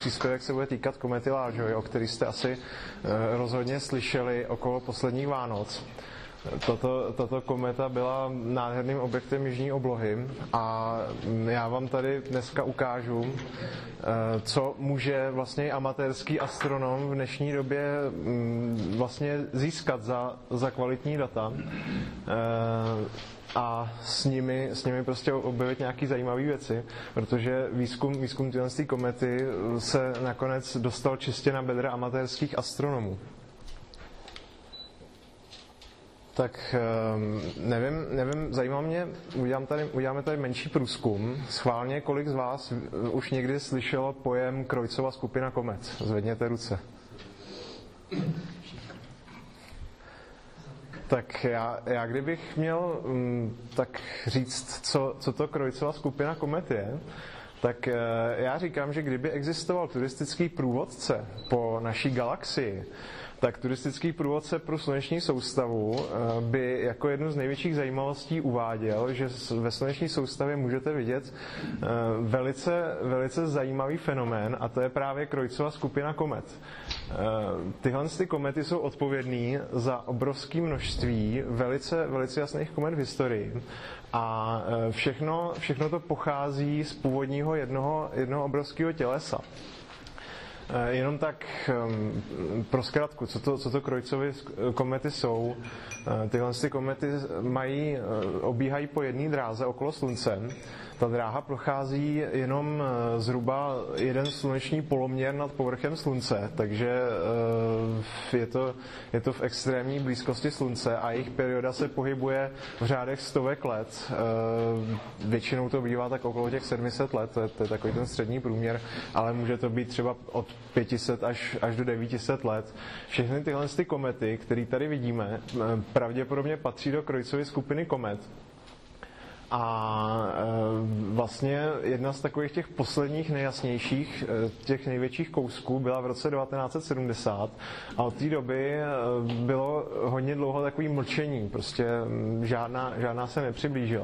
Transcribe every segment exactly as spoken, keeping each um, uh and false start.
Příspěvek se bude týkat komety Lovejoy, o který jste asi rozhodně slyšeli okolo posledních Vánoc. Tato, tato kometa byla nádherným objektem jižní oblohy a já vám tady dneska ukážu, co může vlastně amatérský astronom v dnešní době vlastně získat za, za kvalitní data a s nimi, s nimi prostě objevit nějaké zajímavé věci, protože výzkum, výzkum téhle komety se nakonec dostal čistě na bedra amatérských astronomů. Tak nevím, nevím, zajímá mě, udělám tady, uděláme tady menší průzkum. Schválně, kolik z vás už někdy slyšelo pojem Kreutzova skupina komet? Zvedněte ruce. Tak já, já kdybych měl um, tak říct, co, co to Kreutzova skupina komet je, tak já říkám, že kdyby existoval turistický průvodce po naší galaxii, tak turistický průvodce pro sluneční soustavu by jako jednu z největších zajímavostí uváděl, že ve sluneční soustavě můžete vidět velice, velice zajímavý fenomén, a to je právě Kreutzova skupina komet. Tyhle ty komety jsou odpovědný za obrovské množství velice, velice jasných komet v historii a všechno, všechno to pochází z původního jednoho, jednoho obrovského tělesa. Jenom tak pro zkratku, co to, co to Kreutzovy komety jsou. Tyhle ty komety mají, obíhají po jedné dráze okolo Slunce. Ta dráha prochází jenom zhruba jeden sluneční poloměr nad povrchem Slunce, takže je to, je to v extrémní blízkosti Slunce a jejich perioda se pohybuje v řádech stovek let. Většinou to bývá tak okolo těch sedm set let, to je, to je takový ten střední průměr, ale může to být třeba od pět set až, až do devět set let. Všechny tyhle ty komety, které tady vidíme, pravděpodobně patří do Kreutzovy skupiny komet. A vlastně jedna z takových těch posledních nejjasnějších, těch největších kousků byla v roce devatenáct set sedmdesát a od té doby bylo hodně dlouho takový mlčení, prostě žádná, žádná se nepřiblížila.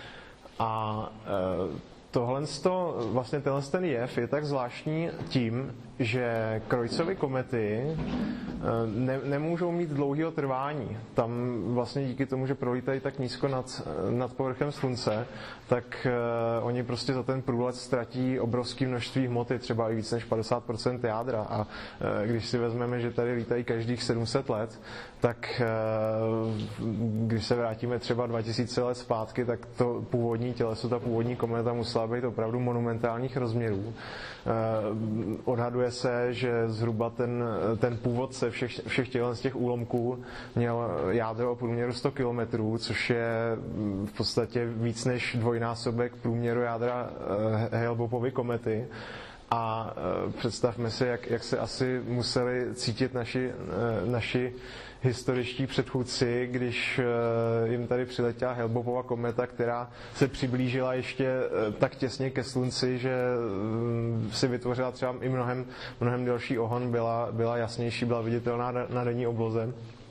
A tohle, vlastně tenhle ten jev je tak zvláštní tím, že Kreutzovy komety ne, nemůžou mít dlouhého trvání. Tam vlastně díky tomu, že prolítají tak nízko nad, nad povrchem Slunce, tak uh, oni prostě za ten průlet ztratí obrovské množství hmoty, třeba i víc než padesát procent jádra. A uh, když si vezmeme, že tady lítají každých sedm set let, tak uh, když se vrátíme třeba dva tisíce let zpátky, tak to původní těleso, ta původní kometa musela být opravdu monumentálních rozměrů. Uh, odhaduje se, že zhruba ten, ten původce všech, všech těchto z těch úlomků měl jádro o průměru sto kilometrů, což je v podstatě víc než dvojnásobek průměru jádra Hale-Boppovy komety. A představme si, jak, jak se asi museli cítit naši, naši historičtí předchůdci, když jim tady přiletěla Hale-Boppova kometa, která se přiblížila ještě tak těsně ke Slunci, že si vytvořila třeba i mnohem, mnohem delší ohon, byla, byla jasnější, byla viditelná na denní obloze.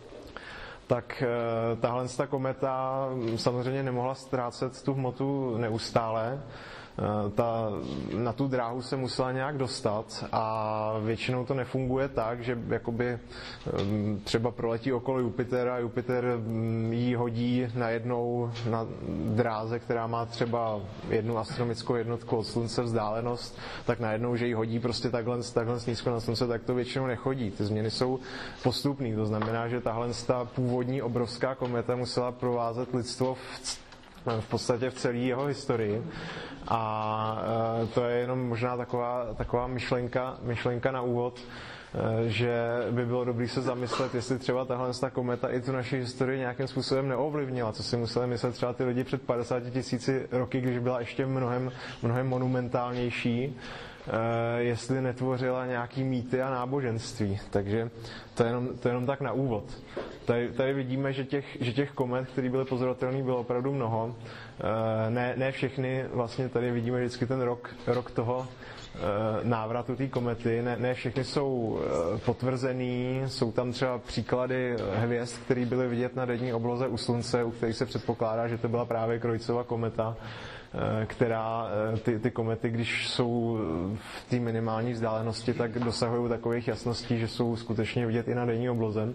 Tak tahle ta kometa samozřejmě nemohla ztrácet tu hmotu neustále. Ta, na tu dráhu se musela nějak dostat a většinou to nefunguje tak, že jakoby třeba proletí okolo Jupitera, Jupiter jí hodí najednou na dráze, která má třeba jednu astronomickou jednotku od Slunce vzdálenost, tak najednou, že jí hodí prostě takhle, takhle nízko na Slunce, tak to většinou nechodí. Ty změny jsou postupné, to znamená, že tahle ta původní obrovská kometa musela provázet lidstvo v v podstatě v celé jeho historii. A to je jenom možná taková, taková myšlenka, myšlenka na úvod, že by bylo dobré se zamyslet, jestli třeba tahle kometa i tu naši historii nějakým způsobem neovlivnila, co si museli myslet třeba ty lidi před padesáti tisíci roky, když byla ještě mnohem, mnohem monumentálnější, jestli netvořila nějaký mýty a náboženství. Takže to je jenom, to je jenom tak na úvod. Tady, tady vidíme, že těch, že těch komet, které byly pozorovatelné, bylo opravdu mnoho. Ne, ne všechny, vlastně tady vidíme vždycky ten rok, rok toho návratu té komety. Ne, ne všechny jsou potvrzený, jsou tam třeba příklady hvězd, které byly vidět na denní obloze u Slunce, u kterých se předpokládá, že to byla právě Kreutzova kometa. která ty, ty komety, když jsou v té minimální vzdálenosti, tak dosahují takových jasností, že jsou skutečně vidět i na denní obloze.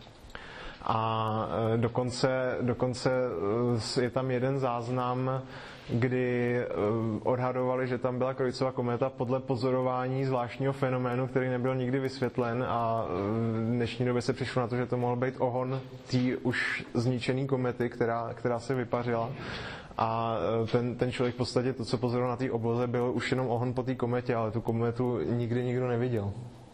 A dokonce, dokonce je tam jeden záznam, kdy odhadovali, že tam byla Krojcova kometa podle pozorování zvláštního fenoménu, který nebyl nikdy vysvětlen, a v dnešní době se přišlo na to, že to mohl být ohon té už zničené komety, která, která se vypařila. A ten, ten člověk v podstatě to, co pozoroval na té obloze, byl už jenom ohon po té kometě, ale tu kometu nikdy nikdo neviděl.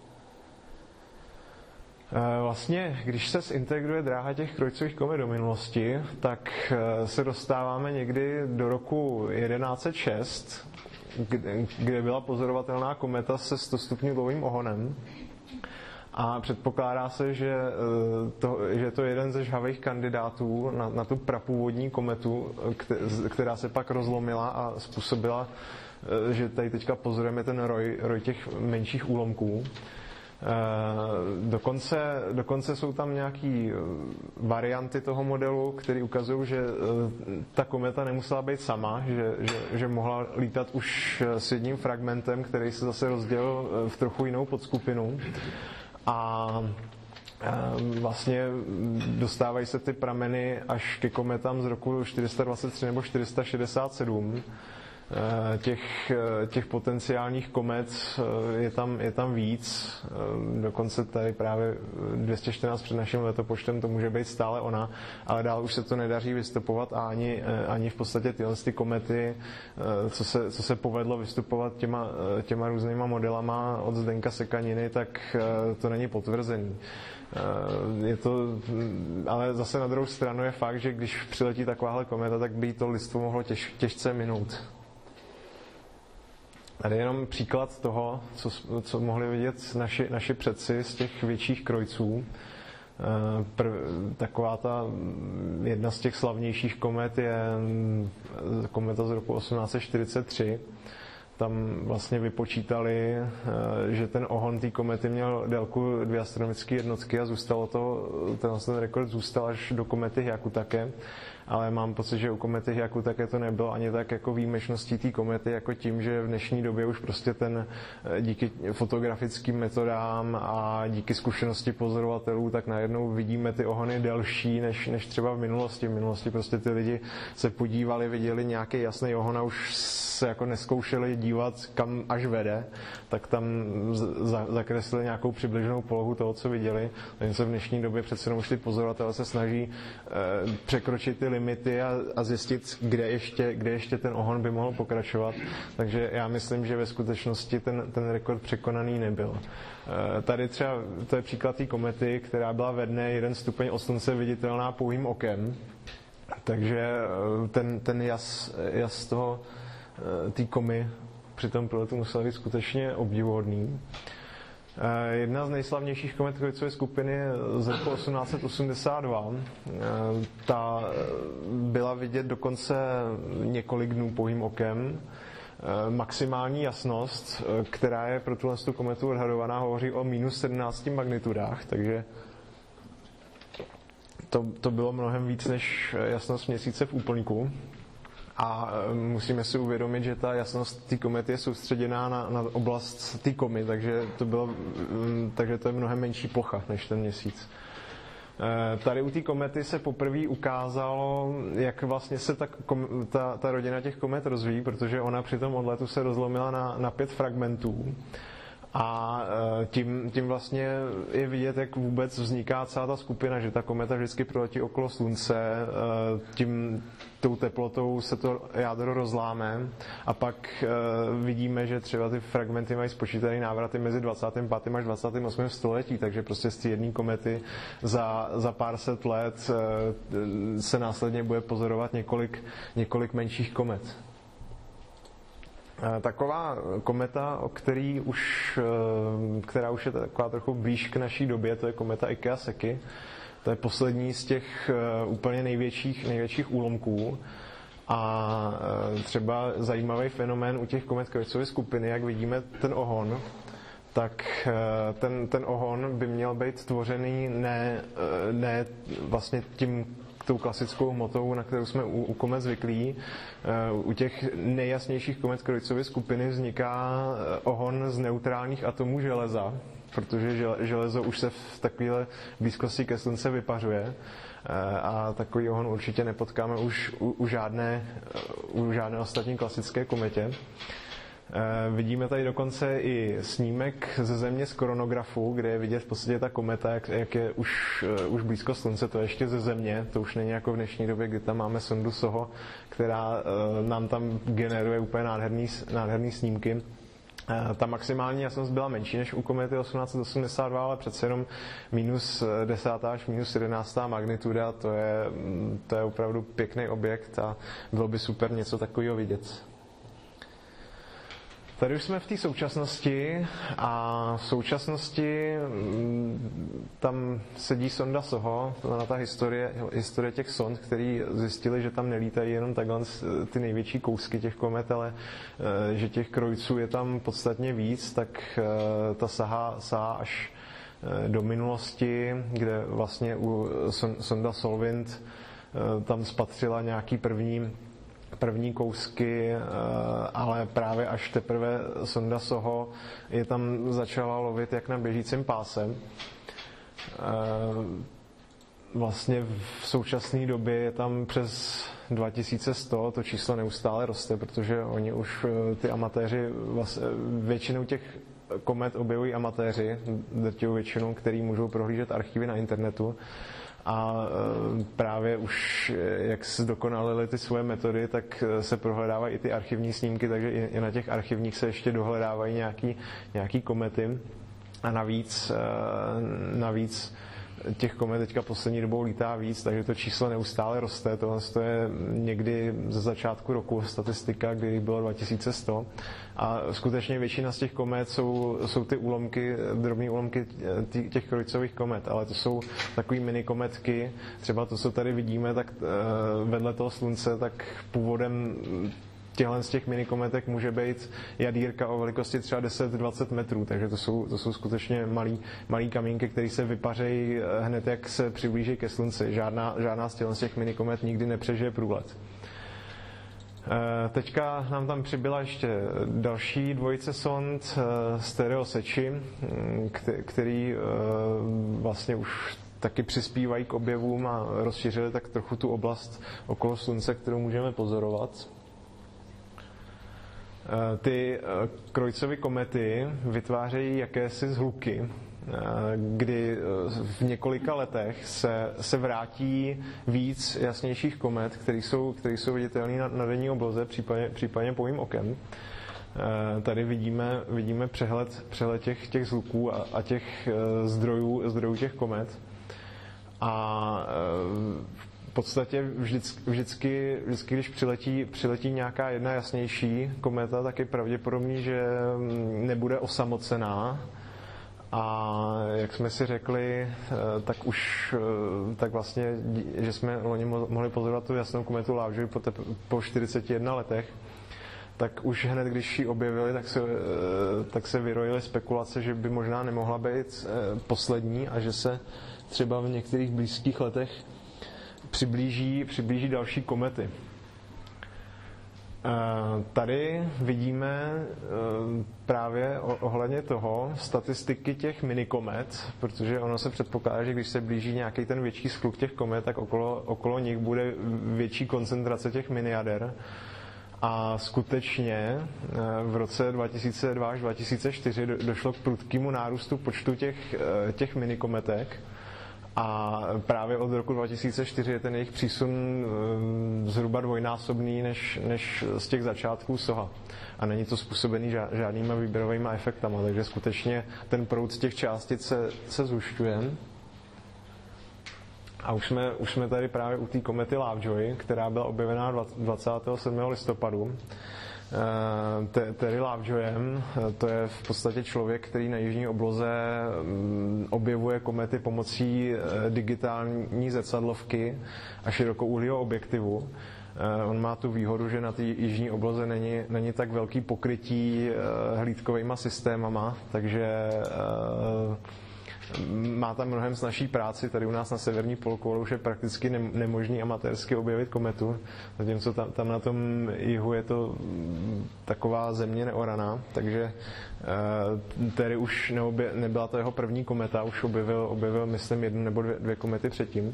Vlastně, když se zintegruje dráha těch Krojcových komet do minulosti, tak se dostáváme někdy do roku jedenáct set šest, kde byla pozorovatelná kometa se stostupňovým ohonem. A předpokládá se, že to, že to je jeden ze žhavých kandidátů na, na tu prapůvodní kometu, která se pak rozlomila a způsobila, že tady teďka pozorujeme ten roj, roj těch menších úlomků. Dokonce, dokonce jsou tam nějaké varianty toho modelu, které ukazují, že ta kometa nemusela být sama, že, že, že mohla lítat už s jedním fragmentem, který se zase rozdělil v trochu jinou podskupinu. A vlastně dostávají se ty prameny až ke kometám z roku čtyři sta dvacet tři nebo čtyři sta šedesát sedm. Těch, těch potenciálních komet je tam, je tam víc, dokonce tady právě dvě stě čtrnáct před naším letopočtem to může být stále ona, ale dál už se to nedaří vystupovat a ani, ani v podstatě tyhle ty komety, co se, co se povedlo vystupovat těma, těma různýma modelama od Zdenka Sekaniny, tak to není potvrzený. Je to, ale zase na druhou stranu je fakt, že když přiletí takováhle kometa, tak by to lidstvo mohlo těž, těžce minout. Tady je jenom příklad toho, co, co mohli vidět naši, naši předci z těch větších krojců. Prv, taková ta jedna z těch slavnějších komet je kometa z roku osmnáct set čtyřicet tři. Tam vlastně vypočítali, že ten ohon té komety měl délku dvě astronomické jednotky a zůstalo to, ten, ten rekord zůstal až do komety Hyakutake. Ale mám pocit, že u komety Hyakutake to nebylo ani tak jako výjimečností té komety, jako tím, že v dnešní době už prostě ten díky fotografickým metodám a díky zkušenosti pozorovatelů, tak najednou vidíme ty ohony delší než, než třeba v minulosti. V minulosti prostě ty lidi se podívali, viděli nějaký jasný ohon a už se jako neskoušeli dívat, kam až vede, tak tam za, zakreslili nějakou přibližnou polohu toho, co viděli. Takže v dnešní době přece jenom už ty pozorovatelé se snaží eh, překročit ty limity a, a zjistit, kde ještě, kde ještě ten ohon by mohl pokračovat. Takže já myslím, že ve skutečnosti ten, ten rekord překonaný nebyl. Eh, tady třeba, to je příklad té komety, která byla ve dne jeden stupeň od slunce viditelná pouhým okem. Takže ten, ten jas, jas toho té komy při tom průletu musel být skutečně obdivuhodný. Jedna z nejslavnějších komet Krojcovy skupiny je z roku osmnáct set osmdesát dva. Ta byla vidět dokonce několik dnů pouhým okem. Maximální jasnost, která je pro tuhle kometu odhadovaná, hovoří o minus sedmnácti magnitudách, takže to, to bylo mnohem víc než jasnost měsíce v úplňku. A musíme si uvědomit, že ta jasnost té komety je soustředěná na, na oblast té komy, takže to, bylo, takže to je mnohem menší plocha než ten měsíc. Tady u té komety se poprvé ukázalo, jak vlastně se ta, ta, ta rodina těch komet rozvíjí, protože ona při tom odletu se rozlomila na, na pět fragmentů. A tím, tím vlastně je vidět, jak vůbec vzniká celá ta skupina, že ta kometa vždycky proletí okolo slunce, tím tou teplotou se to jádro rozláme a pak vidíme, že třeba ty fragmenty mají spočítané návraty mezi dvacátým pátým až dvacátým osmým století, takže prostě z té jedné komety za, za pár set let se následně bude pozorovat několik, několik menších komet. Taková kometa, o který už, která už je taková trochu blíž k naší době, to je kometa Ikea Seki. To je poslední z těch úplně největších, největších úlomků. A třeba zajímavý fenomén u těch komet Krojcovy skupiny, jak vidíme ten ohon, tak ten, ten ohon by měl být tvořený ne, ne vlastně tím tou klasickou hmotou, na kterou jsme u, u komet zvyklí. U těch nejjasnějších komet Krojcovy skupiny vzniká ohon z neutrálních atomů železa, protože železo už se v takovéhle blízkosti ke Slunce vypařuje a takový ohon určitě nepotkáme už u, u, žádné, u žádné ostatní klasické kometě. Vidíme tady dokonce i snímek ze Země z koronografu, kde je vidět v podstatě ta kometa, jak, jak je už, už blízko Slunce, to je ještě ze Země, to už není jako v dnešní době, kdy tam máme sondu SOHO, která nám tam generuje úplně nádherný, nádherný snímky. Ta maximální jasnost byla menší než u komety osmnáct set osmdesát dva, ale přece jenom minus desátá až minus jedenáctá magnituda, to je, to je opravdu pěkný objekt a bylo by super něco takového vidět. Tady už jsme v té současnosti a v současnosti tam sedí sonda SOHO, na ta historie, historie těch sond, který zjistili, že tam nelítají jenom takhle ty největší kousky těch komet, ale že těch krojců je tam podstatně víc, tak ta sahá, sahá až do minulosti, kde vlastně u sonda Solvint tam spatřila nějaký první první kousky, ale právě až teprve sonda SOHO je tam začala lovit jak na běžícím páse. Vlastně v současné době je tam přes dva tisíce sto, to číslo neustále roste, protože oni už ty amatéři, vlastně většinou těch komet objevují amatéři, drtivou většinou, který můžou prohlížet archivy na internetu. A právě už, jak se zdokonalily ty svoje metody, tak se prohledávají i ty archivní snímky, takže i na těch archivních se ještě dohledávají nějaký, nějaký komety. A navíc, navíc těch komet teďka poslední dobou lítá víc, takže to číslo neustále roste. Tohle je někdy ze začátku roku statistika, kdy bylo dva tisíce sto. A skutečně většina z těch komet jsou, jsou ty úlomky, drobné úlomky těch krojcových komet, ale to jsou takové mini kometky. Třeba to, co tady vidíme, tak vedle toho Slunce, tak původem těchhle z těch minikometek může být jadírka o velikosti třeba deset dvacet metrů, takže to jsou, to jsou skutečně malý, malý kamínky, které se vypařejí hned, jak se přiblíží ke Slunci. Žádná, žádná z těch minikomet nikdy nepřežije průlet. Teďka nám tam přibyla ještě další dvojice sond Stereo Seči, který vlastně už taky přispívají k objevům a rozšířili tak trochu tu oblast okolo Slunce, kterou můžeme pozorovat. Ty Krojcovy komety vytvářejí jakési zhluky, kdy v několika letech se, se vrátí víc jasnějších komet, které jsou, které jsou viditelné na, na denní obloze, případně, případně pouhým okem. Tady vidíme, vidíme přehled, přehled těch, těch zhluků a, a těch zdrojů, zdrojů těch komet. A v podstatě vždycky, vždycky, vždycky když přiletí, přiletí nějaká jedna jasnější kometa, tak je pravděpodobný, že nebude osamocená. A jak jsme si řekli, tak už tak vlastně, že jsme loni mohli pozorovat tu jasnou kometu Lovejoy po, te, po čtyřiceti jedné letech, tak už hned, když ji objevili, tak se, tak se vyrojily spekulace, že by možná nemohla být poslední a že se třeba v některých blízkých letech přiblíží, přiblíží další komety. Tady vidíme právě ohledně toho statistiky těch minikomet, protože ono se předpokládá, že když se blíží nějaký ten větší skluk těch komet, tak okolo, okolo nich bude větší koncentrace těch miniader. A skutečně v roce dva tisíce dva až dva tisíce čtyři došlo k prudkému nárůstu počtu těch, těch minikometek. A právě od roku dva tisíce čtyři je ten jejich přísun zhruba dvojnásobný než, než z těch začátků SOHA. A není to způsobený žádnýma výběrovými efektama, takže skutečně ten proud těch částic se, se zhušťuje. A už jsme, už jsme tady právě u té komety Lovejoy, která byla objevená dvacátého sedmého listopadu. Terry Lovejoyem, to je v podstatě člověk, který na jižní obloze objevuje komety pomocí digitální zrcadlovky a širokouhlého objektivu. On má tu výhodu, že na té jižní obloze není, není tak velký pokrytí hlídkovýma systémama, takže má tam mnohem snazší práci. Tady u nás na severní polkouli už je prakticky nemožný amatérsky objevit kometu, zatímco tam, tam na tom jihu je to taková země neoraná, takže Terry už neobje, nebyla to jeho první kometa, už objevil, objevil myslím jednu nebo dvě, dvě komety předtím.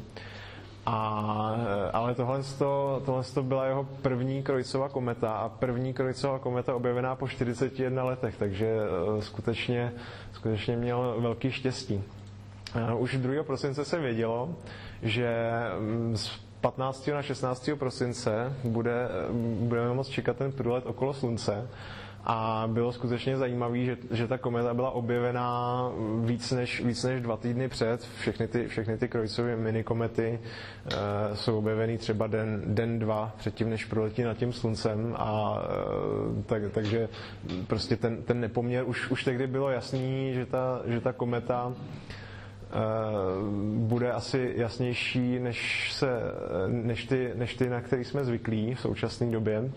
A, ale tohle, tohle byla jeho první Kreutzova kometa a první Kreutzova kometa objevená po čtyřiceti jedné letech, takže skutečně, skutečně měl velký štěstí. Už druhého prosince se vědělo, že z patnáctého na šestnáctého prosince bude, budeme moct čekat ten průlet okolo Slunce. A bylo skutečně zajímavé, že, že ta kometa byla objevená víc než, víc než dva týdny před. Všechny ty, všechny ty Kreutzovy minikomety e, jsou objeveny třeba den, den, dva předtím, než proletí nad tím Sluncem. A e, tak, takže prostě ten, ten nepoměr už, už tehdy bylo jasný, že ta, že ta kometa e, bude asi jasnější než, se, než, ty, než ty, na který jsme zvyklí v současné době.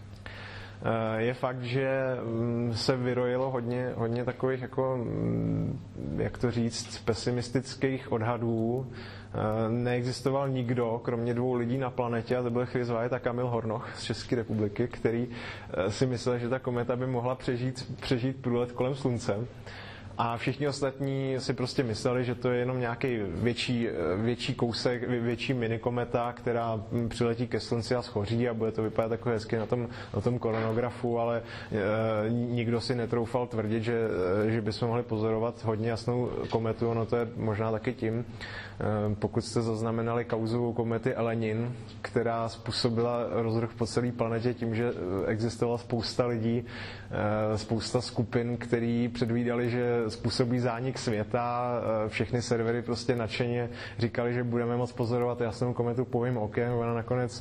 Je fakt, že se vyrojilo hodně, hodně takových, jako, jak to říct, pesimistických odhadů. Neexistoval nikdo, kromě dvou lidí na planetě, a to byl Chris Wyatt a Kamil Hornoch z České republiky, který si myslel, že ta kometa by mohla přežít, přežít průlet kolem Slunce. A všichni ostatní si prostě mysleli, že to je jenom nějaký větší, větší kousek, větší minikometa, která přiletí ke Slunci a schoří a bude to vypadat takové hezky na tom, na tom koronografu, ale e, nikdo si netroufal tvrdit, že, že bychom mohli pozorovat hodně jasnou kometu. Ono to je možná taky tím, e, pokud jste zaznamenali kauzu komety Elenin, která způsobila rozruch po celé planetě tím, že existovala spousta lidí, e, spousta skupin, který předvídali, že způsobí zánik světa, všechny servery prostě nadšeně říkali, že budeme moct pozorovat jasnou kometu povým okem, ona nakonec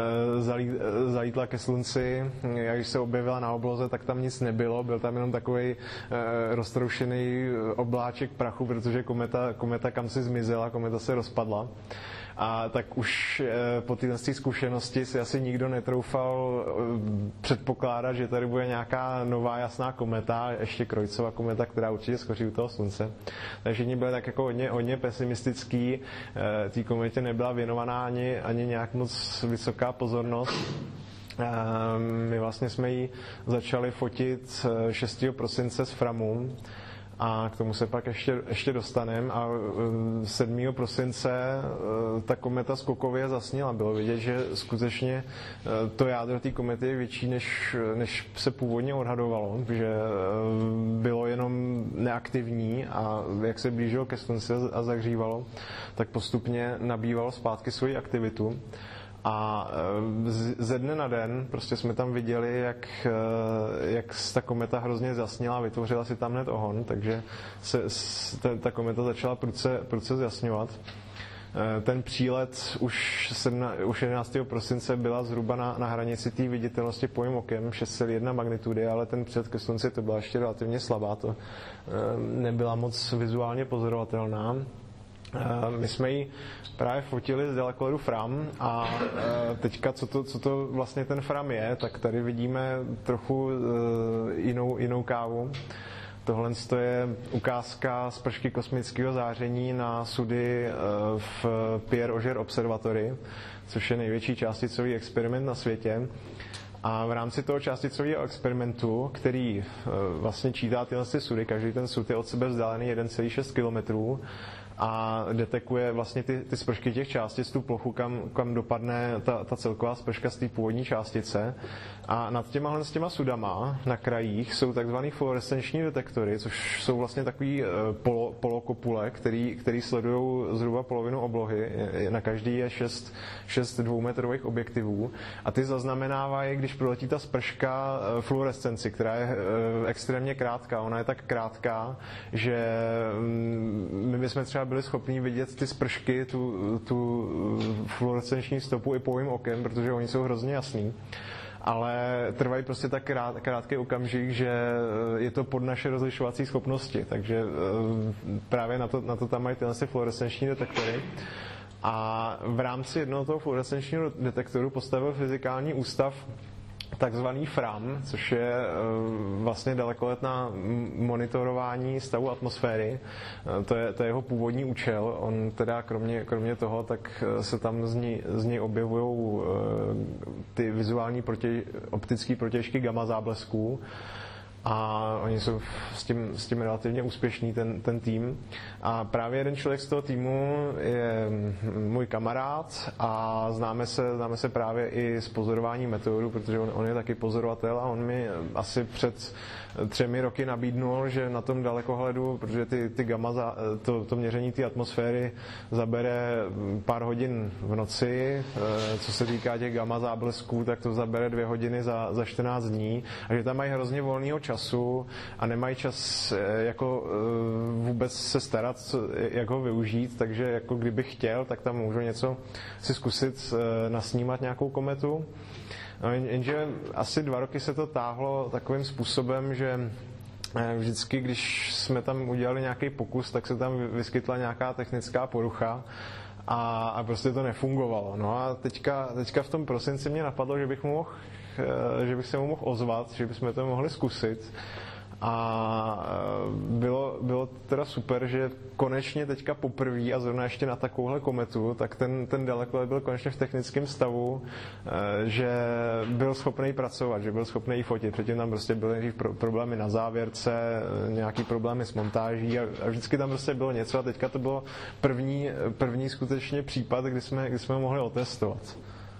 zalítla ke Slunci, a když se objevila na obloze, tak tam nic nebylo, byl tam jenom takový roztroušený obláček prachu, protože kometa, kometa kam si zmizela, kometa se rozpadla. A tak už po této zkušenosti si asi nikdo netroufal předpokládat, že tady bude nějaká nová jasná kometa, ještě Kreutzova kometa, která určitě skoří u toho Slunce. Takže všichni byli tak jako hodně, hodně pesimistický, té kometě nebyla věnovaná ani, ani nějak moc vysoká pozornost. My vlastně jsme ji začali fotit šestého prosince z Framu, a k tomu se pak ještě, ještě dostaneme. A sedmého prosince ta kometa skokově zasněla. Bylo vidět, že skutečně to jádro té komety je větší, než, než se původně odhadovalo, že bylo jenom neaktivní a jak se blížilo ke Slunci a zahřívalo, tak postupně nabývalo zpátky svoji aktivitu. A ze dne na den prostě jsme tam viděli, jak, jak ta kometa hrozně zasněla, vytvořila si tam hned ohon, takže se, ta, ta kometa začala prudce, prudce zasňovat. Ten přílet už, sedmna, už jedenáctého prosince byla zhruba na, na hranici té viditelnosti povým okem šest celá jedna magnitudy, ale ten přílet ke Slunci to byla ještě relativně slabá, to nebyla moc vizuálně pozorovatelná. My jsme ji právě fotili z dalekohledu Fram a teďka, co to, co to vlastně ten Fram je, tak tady vidíme trochu jinou, jinou kávu. Tohle je ukázka spršky kosmického záření na sudy v Pierre Auger Observatory, což je největší částicový experiment na světě. A v rámci toho částicového experimentu, který vlastně čítá tyhle sudy, každý ten sud je od sebe vzdálený jedna celá šest kilometrů, a detekuje vlastně ty, ty spršky těch částic, tu plochu, kam, kam dopadne ta, ta celková sprška z té původní částice. A nad těma, s těma sudama na krajích jsou takzvaný fluorescenční detektory, což jsou vlastně takový polo, polokopule, který, který sledují zhruba polovinu oblohy. Na každý je šest, šest dvoumetrových objektivů. A ty zaznamenávají, když proletí ta sprška, fluorescenci, která je extrémně krátká. Ona je tak krátká, že my bychom třeba byli schopni vidět ty spršky, tu, tu fluorescenční stopu i povým okem, protože oni jsou hrozně jasný. Ale trvají prostě tak krát, krátký okamžik, že je to pod naše rozlišovací schopnosti. Takže právě na to, na to tam mají tyhle fluorescenční detektory. A v rámci jednoho toho fluorescenčního detektoru postavil fyzikální ústav takzvaný F R A M, což je vlastně dalekoletná monitorování stavu atmosféry. To je, to je jeho původní účel. On teda kromě, kromě toho, tak se tam z něj, z něj objevují ty vizuální protěž, optické protěžky gamma záblesků. A oni jsou s tím, s tím relativně úspěšní, ten, ten tým. A právě jeden člověk z toho týmu je můj kamarád a známe se, známe se právě i z pozorování meteorů, protože on, on je taky pozorovatel a on mi asi před třemi roky nabídnul, že na tom dalekohledu, protože ty, ty gamma, to, to měření té atmosféry zabere pár hodin v noci, co se týká těch gamma záblesků, tak to zabere dvě hodiny za, za čtrnáct dní a že tam mají hrozně volného času a nemají čas jako vůbec se starat, jak ho využít, takže jako kdybych chtěl, tak tam můžu něco si zkusit nasnímat nějakou kometu. No, jenže asi dva roky se to táhlo takovým způsobem, že vždycky, když jsme tam udělali nějaký pokus, tak se tam vyskytla nějaká technická porucha a, a prostě to nefungovalo. No a teďka, teďka v tom prosinci mě napadlo, že bych, mohl, že bych se mu mohl ozvat, že bychom to mohli zkusit. A bylo, bylo teda super, že konečně teďka poprvé a zrovna ještě na takovouhle kometu, tak ten, ten dalekohled byl konečně v technickém stavu, že byl schopný pracovat, že byl schopný ji fotit. Předtím tam prostě byly nejdřív problémy na závěrce, nějaký problémy s montáží a, a vždycky tam prostě bylo něco a teďka to bylo první, první skutečně případ, kdy jsme, kdy jsme ho mohli otestovat.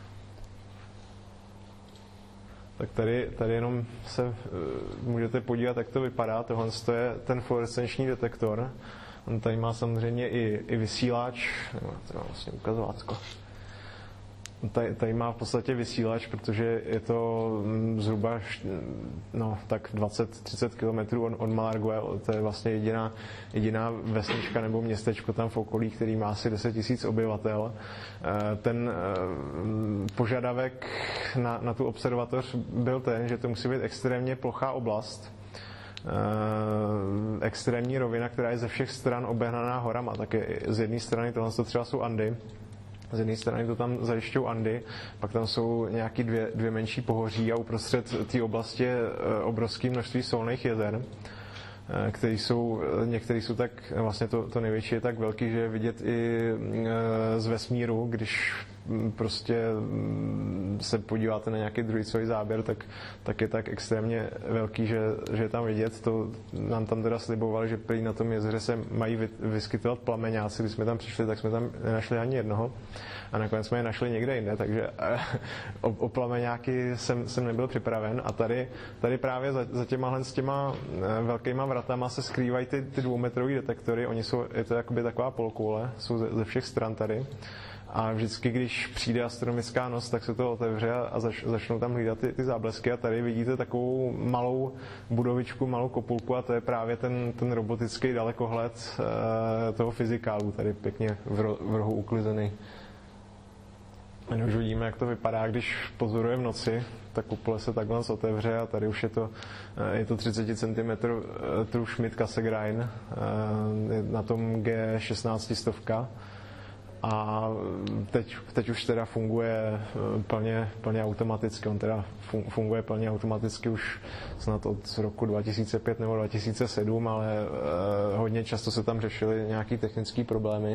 Tak tady, tady jenom se uh, můžete podívat, jak to vypadá. Tohle je ten fluorescenční detektor. On tady má samozřejmě i, i vysílač. Nebo to mám vlastně ukazovátko. Tady, tady má v podstatě vysílač, protože je to zhruba no, tak dvacet třicet kilometrů od, od Malargue. To je vlastně jediná, jediná vesnička nebo městečko tam v okolí, který má asi deset tisíc obyvatel. Ten požadavek na, na tu observatoř byl ten, že to musí být extrémně plochá oblast, extrémní rovina, která je ze všech stran obehnaná horama. Tak je, z jedné strany tohle to třeba jsou Andy, z jedné strany to tam zajišťují Andy, pak tam jsou nějaký dvě, dvě menší pohoří a uprostřed té oblasti je obrovské množství solných jezer, které jsou, některé jsou tak, vlastně to, to největší je tak velký, že je vidět i z vesmíru, když prostě se podíváte na nějaký druhicový záběr, tak, tak je tak extrémně velký, že, že je tam vidět. To nám tam teda slibovali, že prý na tom jezeře se mají vyskytovat plameňáci. Když jsme tam přišli, tak jsme tam nenašli ani jednoho a nakonec jsme je našli někde jinde, takže o, o plameňáky jsem, jsem nebyl připraven a tady, tady právě za, za těma, s těma velkýma vratama se skrývají ty, ty dvoumetrový detektory. Oni jsou, je to jakoby taková polokoule, jsou ze, ze všech stran tady. A vždycky, když přijde astronomická noc, tak se to otevře a zač, začnou tam hlídat ty, ty záblesky. A tady vidíte takovou malou budovičku, malou kopulku a to je právě ten, ten robotický dalekohled e, toho fyzikálu, tady pěkně v, ro, v rohu uklizený. Jen už vidíme, jak to vypadá, když pozoruje v noci. Ta kupole se takhle otevře a tady už je to, je to třicet centimetrů Schmidt Cassegrain na tom G šestnáct stovka. A teď, teď už teda funguje plně, plně automaticky. On teda funguje plně automaticky už snad od roku dva tisíce pět nebo dva tisíce sedm, ale hodně často se tam řešily nějaké technické problémy.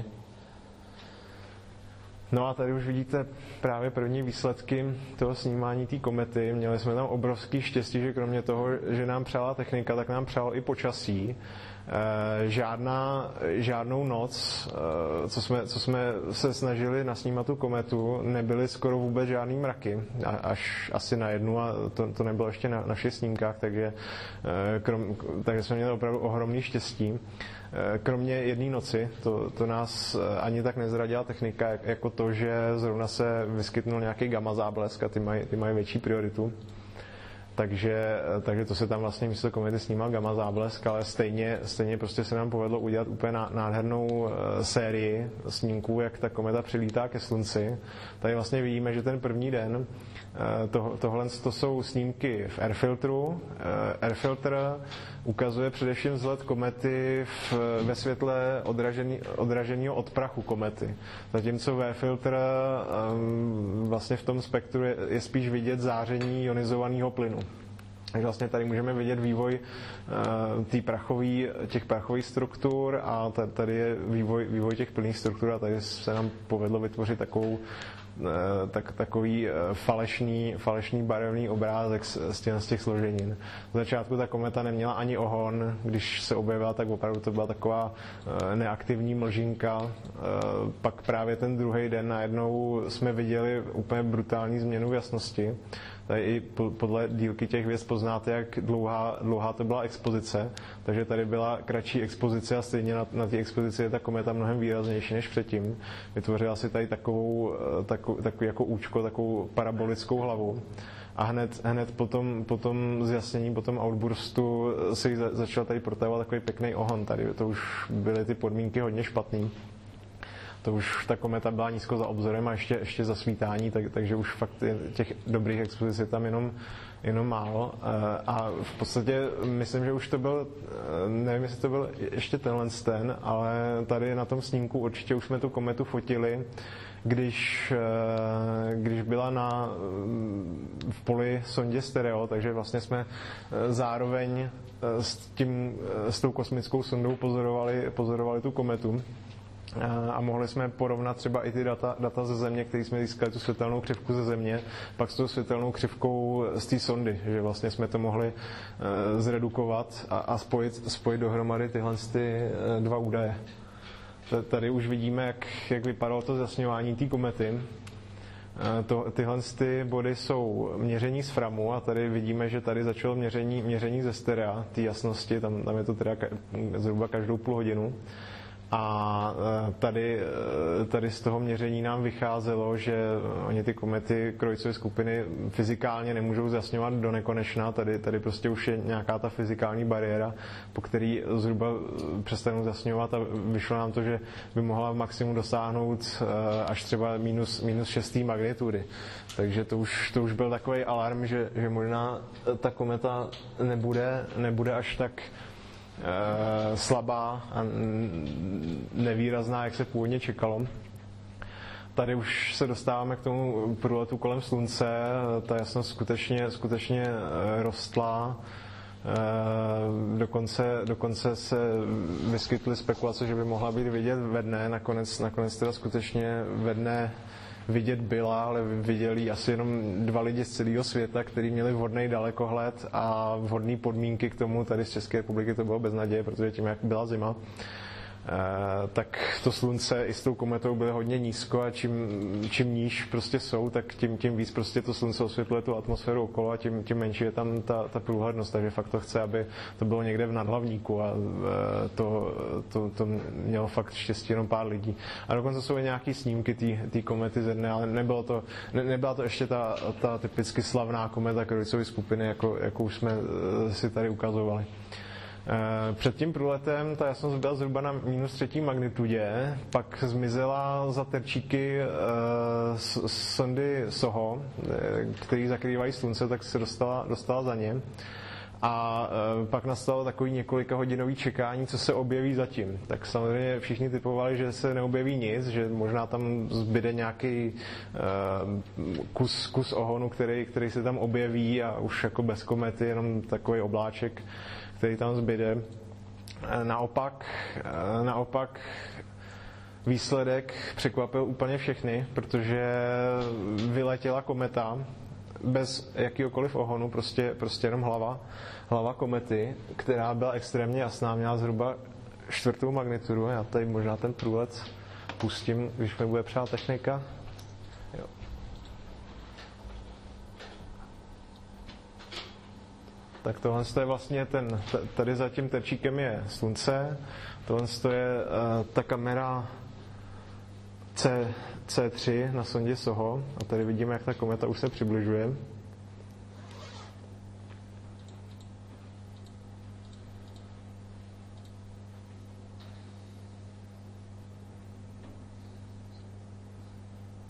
No a tady už vidíte právě první výsledky toho snímání té komety. Měli jsme tam obrovský štěstí, že kromě toho, že nám přála technika, tak nám přálo i počasí. E, žádná, žádnou noc, e, co, jsme, co jsme se snažili nasnímat tu kometu, nebyly skoro vůbec žádný mraky, a, až asi na jednu a to, to nebylo ještě na našich snímkách, takže, e, krom, takže jsme měli opravdu ohromný štěstí. E, kromě jedné noci, to, to nás ani tak nezradila technika, jako to, že zrovna se vyskytnul nějaký gamma záblesk a ty mají, ty mají větší prioritu. takže, takže to se tam vlastně místo komety snímal gamma záblesk, ale stejně, stejně prostě se nám povedlo udělat úplně nádhernou sérii snímků, jak ta kometa přilítá ke slunci. Tady vlastně vidíme, že ten první den to, tohle to jsou snímky v airfiltru. Airfilter ukazuje především vzhled komety v, ve světle odražený, odraženého od prachu komety. Zatímco V-filtr um, vlastně v tom spektru je, je spíš vidět záření ionizovaného plynu. Takže vlastně tady můžeme vidět vývoj uh, tý prachový, těch prachových struktur a tady je vývoj, vývoj těch plynných struktur a tady se nám povedlo vytvořit takovou Tak, takový falešný, falešný barevný obrázek z, z, těch, z těch složenin. V začátku ta kometa neměla ani ohon, když se objevila, tak opravdu to byla taková neaktivní mlžinka. Pak právě ten druhý den najednou jsme viděli úplně brutální změnu v jasnosti. Tady i podle dílky těch hvězd poznáte, jak dlouhá, dlouhá to byla expozice, takže tady byla kratší expozice a stejně na, na té expozici je ta kometa mnohem výraznější než předtím. Vytvořila si tady takovou, takovou, takovou jako účko, takovou parabolickou hlavu a hned, hned po tom, po tom zjasnění, po tom outburstu se za, začal tady protávat takový pěkný ohon. Tady to už byly ty podmínky hodně špatný. To už ta kometa byla nízko za obzorem a ještě, ještě za svítání, tak, takže už fakt těch dobrých expozic je tam jenom, jenom málo. A v podstatě myslím, že už to byl, nevím, jestli to byl ještě tenhle ten, ale tady na tom snímku určitě už jsme tu kometu fotili, když, když byla na, v poli sondě stereo, takže vlastně jsme zároveň s, tím, s tou kosmickou sondou pozorovali, pozorovali tu kometu. A mohli jsme porovnat třeba i ty data, data ze Země, které jsme získali tu světelnou křivku ze Země, pak s tou světelnou křivkou z té sondy, že vlastně jsme to mohli uh, zredukovat a, a spojit, spojit dohromady tyhle ty, uh, dva údaje. Tady už vidíme, jak, jak vypadalo to zasňování té komety. Uh, to, tyhle ty body jsou měření z framu a tady vidíme, že tady začalo měření, měření ze sterea, té jasnosti, tam, tam je to teda ka, zhruba každou půl hodinu. A tady, tady z toho měření nám vycházelo, že oni ty komety Krojcovy skupiny fyzikálně nemůžou zasňovat do nekonečna. Tady, tady prostě už je nějaká ta fyzikální bariéra, po který zhruba přestanou zasňovat a vyšlo nám to, že by mohla v maximu dosáhnout až třeba minus, minus šestý magnitudy. Takže to už, to už byl takový alarm, že, že možná ta kometa nebude, nebude až tak slabá a nevýrazná, jak se původně čekalo. Tady už se dostáváme k tomu průletu kolem slunce. Ta jasnost skutečně, skutečně rostla. Dokonce, dokonce se vyskytly spekulace, že by mohla být vidět ve dne. Nakonec, nakonec teda skutečně ve dne vidět byla, ale viděli asi jenom dva lidi z celého světa, kteří měli vhodný dalekohled a vhodné podmínky k tomu. Tady z České republiky to bylo bez naděje, protože tím, jak byla zima, tak to slunce i s tou kometou bylo hodně nízko a čím, čím níž prostě jsou, tak tím, tím víc prostě to slunce osvětluje tu atmosféru okolo a tím, tím menší je tam ta, ta průhlednost, takže fakt to chce, aby to bylo někde v nadhlavníku a to, to, to mělo fakt štěstí jenom pár lidí. A dokonce jsou i nějaký snímky té komety ze dne, ale nebylo to, ne, nebyla to ještě ta, ta typicky slavná kometa Krojcovy skupiny, jako, jako už jsme si tady ukazovali. Před tím průletem ta jasnost byla zhruba na minus třetí magnitudě, pak zmizela za terčíky z sondy SOHO, který zakrývají slunce, tak se dostala, dostala za ně. A pak nastalo takový několika hodinový čekání, co se objeví zatím. Tak samozřejmě všichni typovali, že se neobjeví nic, že možná tam zbyde nějaký kus, kus ohonu, který, který se tam objeví a už jako bez komety, jenom takový obláček, který tam zbyde. Naopak, naopak výsledek překvapil úplně všechny, protože vyletěla kometa bez jakýhokoliv ohonu, prostě, prostě jenom hlava, hlava komety, která byla extrémně jasná, měla zhruba čtvrtou magnitudu. Já tady možná ten průlet pustím, když mi bude přát technika. Jo. Tak tohle je vlastně ten, tady za tím terčíkem je slunce, tohle je uh, ta kamera C, C3 na sondě SOHO a tady vidíme, jak ta kometa už se přibližuje.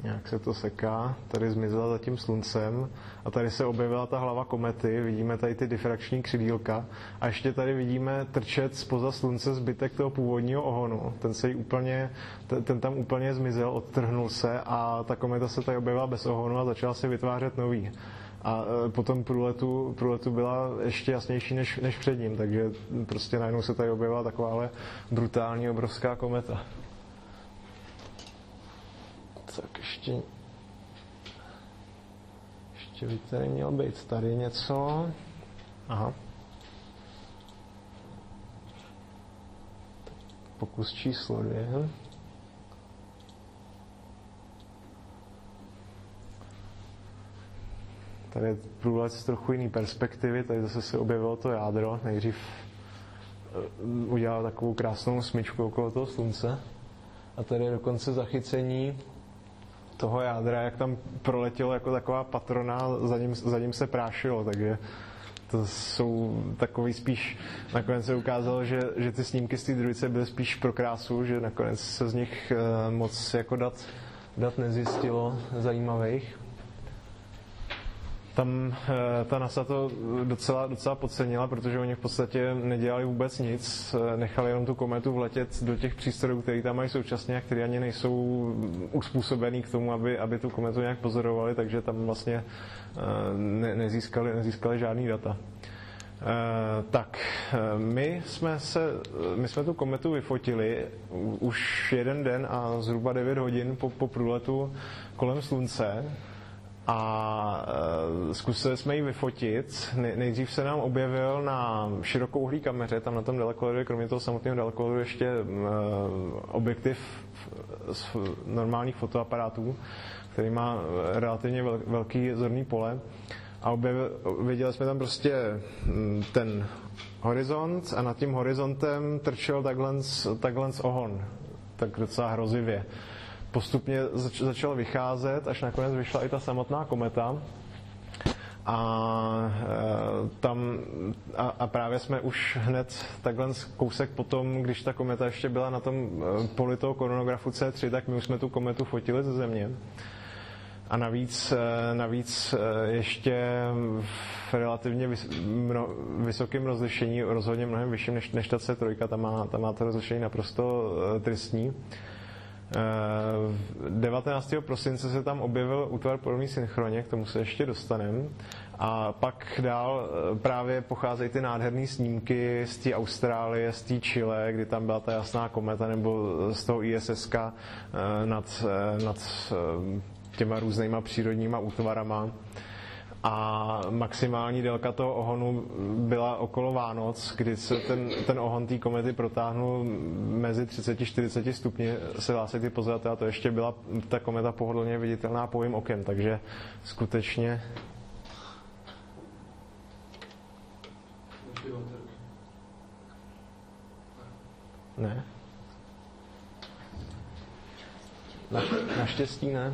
Nějak se to seká, tady zmizela za tím sluncem a tady se objevila ta hlava komety, vidíme tady ty difrakční křidílka a ještě tady vidíme trčet spoza slunce zbytek toho původního ohonu. Ten se jí úplně, ten, ten tam úplně zmizel, odtrhnul se a ta kometa se tady objevila bez ohonu a začala se vytvářet nový. A potom průletu, průletu byla ještě jasnější než, než před ním, takže prostě najednou se tady objevila takováhle brutální obrovská kometa. Tak ještě, ještě by tady měl být tady něco. Aha. Pokus číslo dvě. Tady je průlet z trochu jiný perspektivy, tady zase se objevilo to jádro. Nejdřív udělal takovou krásnou smyčku okolo toho slunce. A tady je dokonce zachycení toho jádra, jak tam proletělo jako taková patrona, za ním, za ním se prášilo, takže to jsou takový spíš, nakonec se ukázalo, že, že ty snímky z té družice byly spíš pro krásu, že nakonec se z nich moc jako dat, dat nezjistilo zajímavých. Tam ta NASA to docela, docela podcenila, protože oni v podstatě nedělali vůbec nic, nechali jenom tu kometu vletět do těch přístrojů, které tam mají současně a které ani nejsou uspůsobený k tomu, aby, aby tu kometu nějak pozorovali, takže tam vlastně ne, nezískali, nezískali žádný data. Tak, my jsme, se, my jsme tu kometu vyfotili už jeden den a zhruba devět hodin po, po průletu kolem slunce. A e, zkusili jsme ji vyfotit. Nejdřív se nám objevil na širokouhlý kameře, tam na tom dalekohledu, kromě toho samotného dalekohledu ještě e, objektiv z normálních fotoaparátů, který má relativně vel, velký zorný pole. A objevil, viděli jsme tam prostě ten horizont a nad tím horizontem trčel takhle, takhle ohon, tak docela hrozivě. Postupně zač- začal vycházet, až nakonec vyšla i ta samotná kometa. A, e, tam, a, a právě jsme už hned takhle kousek potom, když ta kometa ještě byla na tom poli toho koronografu C tři, tak my už jsme tu kometu fotili ze Země. A navíc, navíc ještě v relativně vys- mno, vysokém rozlišení, rozhodně mnohem vyšším než, než ta C tři, tam má, tam má to rozlišení naprosto tristní. devatenáctého prosince se tam objevil útvar podobný synchroně, k tomu se ještě dostaneme. A pak dál právě pocházejí ty nádherné snímky z té Austrálie, z té Chile, kdy tam byla ta jasná kometa, nebo z toho I S S K nad, nad těma různýma přírodníma útvarama. A maximální délka toho ohonu byla okolo Vánoc, kdy se ten, ten ohon té komety protáhnul mezi třicet až čtyřicet stupni, se hlásí ty pozoratelé, a to ještě byla ta kometa pohodlně viditelná pouhým okem, takže skutečně... Ne. Na, naštěstí ne.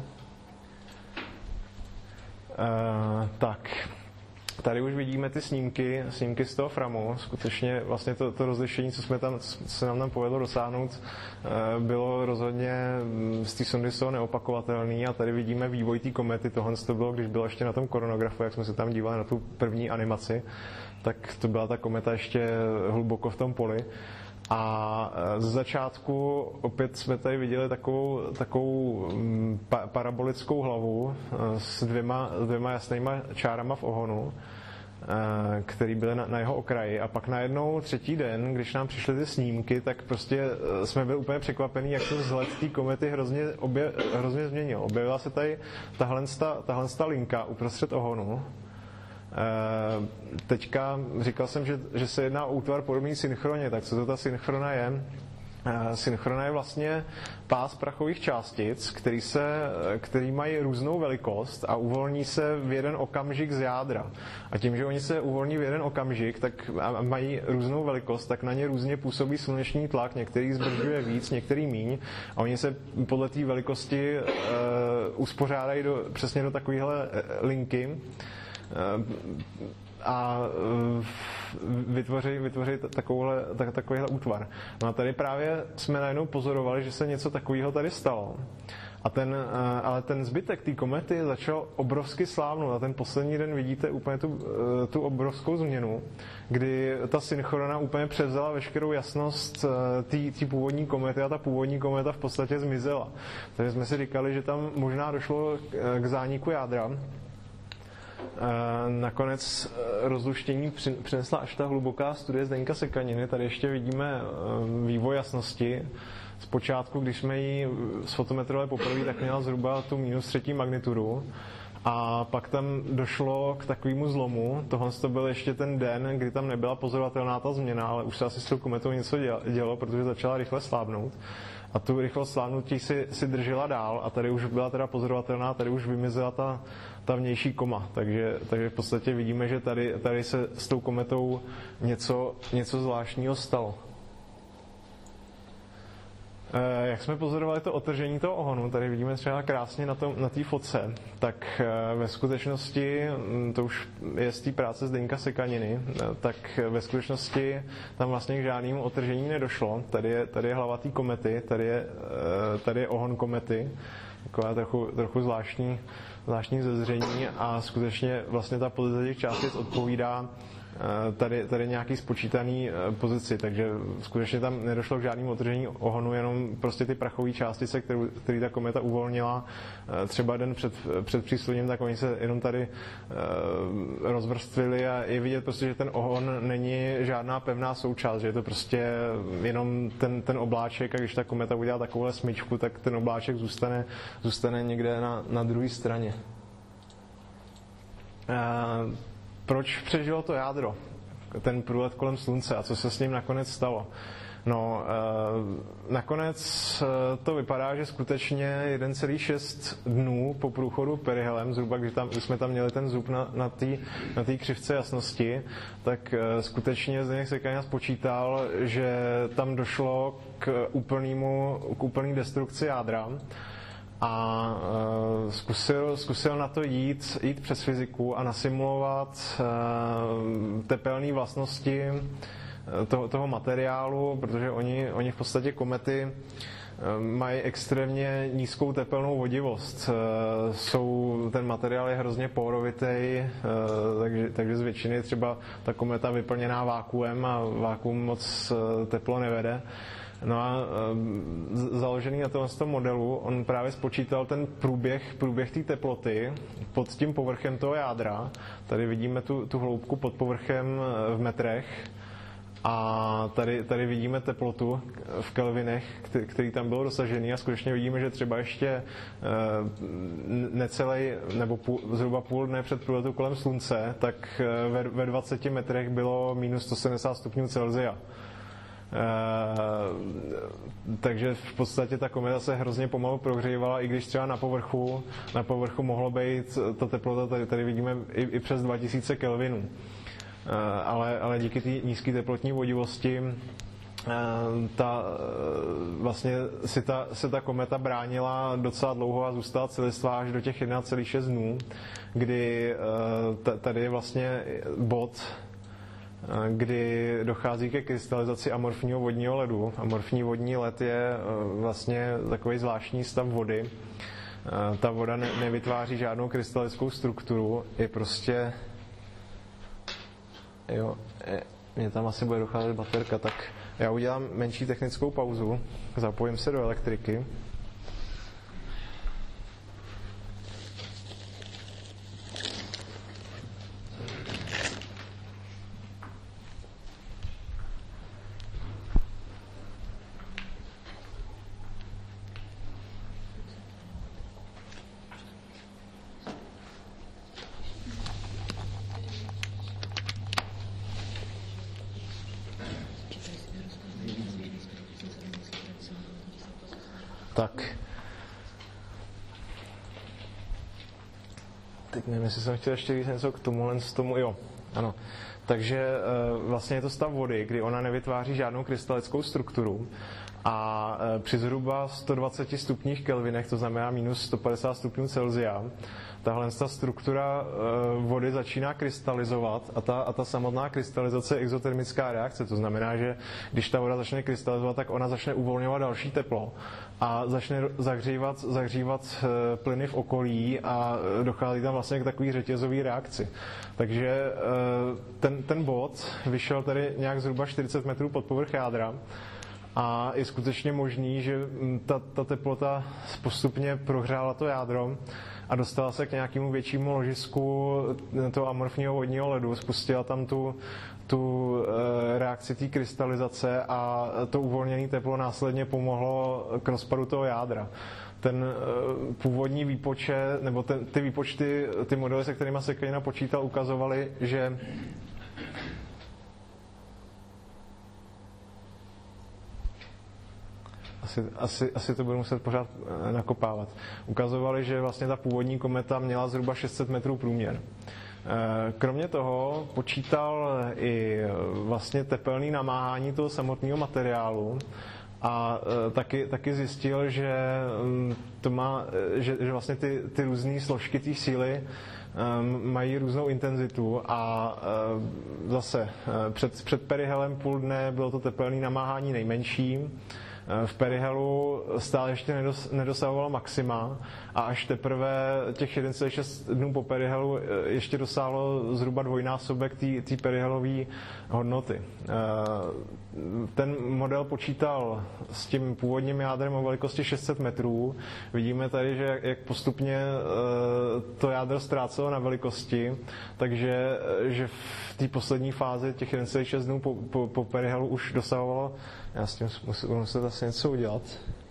Uh, tak, tady už vidíme ty snímky, snímky z toho framu. Skutečně vlastně to, to rozlišení, co jsme tam, co se nám tam povedlo dosáhnout, uh, bylo rozhodně z té sondy jsou neopakovatelný a tady vidíme vývoj té komety. Tohle to bylo, když bylo ještě na tom koronografu, jak jsme se tam dívali na tu první animaci, tak to byla ta kometa ještě hluboko v tom poli. A z začátku opět jsme tady viděli takovou, takovou pa, parabolickou hlavu s dvěma, dvěma jasnýma čárama v ohonu, který byly na, na jeho okraji. A pak najednou třetí den, když nám přišly ty snímky, tak prostě jsme byli úplně překvapení, jak se vzhled té komety hrozně, obje, hrozně změnil. Objevila se tady tahle, tahle linka uprostřed ohonu. Uh, teďka říkal jsem, že, že se jedná o útvar podobný synchroně, tak co to ta synchrona je? Uh, synchrona je vlastně pás prachových částic, který, se, který mají různou velikost a uvolní se v jeden okamžik z jádra. A tím, že oni se uvolní v jeden okamžik tak a mají různou velikost, tak na ně různě působí sluneční tlak, některý zdržuje víc, některý míň a oni se podle té velikosti uh, uspořádají do, přesně do takovéhle linky a vytvoří, vytvoří takovouhle, tak, takovýhle útvar. No a tady právě jsme najednou pozorovali, že se něco takového tady stalo. A ten, ale ten zbytek té komety začal obrovsky slávnout a ten poslední den vidíte úplně tu, tu obrovskou změnu, kdy ta synchronona úplně převzala veškerou jasnost té původní komety a ta původní kometa v podstatě zmizela. Takže jsme si říkali, že tam možná došlo k zániku jádra. Nakonec rozluštění přinesla až ta hluboká studie Zdeňka Sekaniny. Tady ještě vidíme vývoj jasnosti. Zpočátku, když jsme ji sfotometrovali poprvé, tak měla zhruba tu minus třetí magnitudu. A pak tam došlo k takovému zlomu. Tohle to byl ještě ten den, kdy tam nebyla pozorovatelná ta změna, ale už se asi s tou kometou něco dělo, protože začala rychle slábnout. A tu rychlost slábnutí si, si držela dál a tady už byla teda pozorovatelná, tady už vymizela ta, ta vnější koma. Takže, takže v podstatě vidíme, že tady, tady se s tou kometou něco, něco zvláštního stalo. Jak jsme pozorovali to otržení toho ohonu, tady vidíme třeba krásně na té na fotce, tak ve skutečnosti, to už je z té práce Zdeňka Sekaniny, tak ve skutečnosti tam vlastně k žádnému otržení nedošlo. Tady je, tady je hlava té komety, tady je, tady je ohon komety, taková trochu, trochu zvláštní, zvláštní zezření a skutečně vlastně ta pozice těch částic odpovídá Tady, tady nějaký spočítaný pozici, takže skutečně tam nedošlo k žádnému otržení ohonu, jenom prostě ty prachové částice, kterou, který ta kometa uvolnila třeba den před, před přísluním, tak oni se jenom tady rozvrstvili a je vidět prostě, že ten ohon není žádná pevná součást, že je to prostě jenom ten, ten obláček a když ta kometa udělá takovouhle smyčku, tak ten obláček zůstane, zůstane někde na, na druhé straně. Proč přežilo to jádro, ten průlet kolem slunce a co se s ním nakonec stalo? No, e, nakonec to vypadá, že skutečně jedna celá šest dnů po průchodu perihelem, zhruba když, tam, když jsme tam měli ten zub na, na té na křivce jasnosti, tak e, skutečně Zdeněk Sekaňa spočítal, že tam došlo k úplnému, k úplný destrukci jádra. A uh, zkusil, zkusil na to jít, jít přes fyziku a nasimulovat uh, tepelné vlastnosti toho, toho materiálu, protože oni, oni v podstatě komety uh, mají extrémně nízkou tepelnou vodivost. Uh, jsou, ten materiál je hrozně porovitý, uh, takže, takže z většiny třeba ta kometa vyplněná vákuem a vákuum moc uh, teplo nevede. No a e, založený na tomto modelu, on právě spočítal ten průběh, průběh té teploty pod tím povrchem toho jádra. Tady vidíme tu, tu hloubku pod povrchem v metrech a tady, tady vidíme teplotu v kelvinech, který, který tam bylo dosažený a skutečně vidíme, že třeba ještě e, necelej, nebo půl, zhruba půl dne před průletu kolem slunce, tak ve, ve dvaceti metrech bylo minus sto sedmdesát stupňů Celsia. Uh, takže v podstatě ta kometa se hrozně pomalu prohřívala, i když třeba na povrchu, na povrchu mohlo být ta teplota, tady, tady vidíme i, i přes dva tisíce kelvinů. Uh, ale, ale díky té nízké teplotní vodivosti uh, ta, uh, vlastně si ta, se ta kometa bránila docela dlouho a zůstala celistvá až do těch jedna celá šest dnů, kdy uh, t- tady je vlastně bod, kdy dochází ke krystalizaci amorfního vodního ledu. Amorfní vodní led je vlastně takový zvláštní stav vody. Ta voda ne- nevytváří žádnou krystalickou strukturu, je prostě... Jo, je, mě tam asi bude docházet baterka, tak já udělám menší technickou pauzu, zapojím se do elektriky. Tak. Teď nevím, jestli jsem chtěl ještě říct něco k tomuhle z tomu, jo, ano. Takže vlastně je to stav vody, kdy ona nevytváří žádnou krystalickou strukturu A při zhruba sto dvacet stupních Kelvinech, to znamená minus sto padesát stupňů Celsia, tahle ta struktura vody začíná krystalizovat a ta, a ta samotná krystalizace je exotermická reakce. To znamená, že když ta voda začne krystalizovat, tak ona začne uvolňovat další teplo a začne zahřívat, zahřívat plyny v okolí a dochází tam vlastně k takové řetězové reakci. Takže ten, ten bod vyšel tady nějak zhruba čtyřicet metrů pod povrch jádra. A je skutečně možný, že ta, ta teplota postupně prohřála to jádro a dostala se k nějakému většímu ložisku toho amorfního vodního ledu, spustila tam tu, tu reakci té krystalizace a to uvolněné teplo následně pomohlo k rozpadu toho jádra. Ten původní výpočet, nebo ten, ty výpočty, ty modely, se kterými se Kleina počítal, ukazovaly, že Asi, asi, asi to budu muset pořád nakopávat. Ukazovali, že vlastně ta původní kometa měla zhruba šest set metrů průměr. Kromě toho počítal i vlastně tepelné namáhání toho samotného materiálu a taky, taky zjistil, že, to má, že, že vlastně ty, ty různé složky té síly mají různou intenzitu a zase před, před perihelem půl dne bylo to tepelné namáhání nejmenší. V perihelu stále ještě nedosahovalo maxima a až teprve těch jeden celá šest dnů po perihelu ještě dosáhlo zhruba dvojnásobek té perihelové hodnoty. Ten model počítal s tím původním jádrem o velikosti šest set metrů. Vidíme tady, že jak postupně to jádro ztrácelo na velikosti, takže že v té poslední fázi těch jeden celá šest dnů po, po, po perihelu už dosahovalo. Já s tím musím muset asi něco udělat.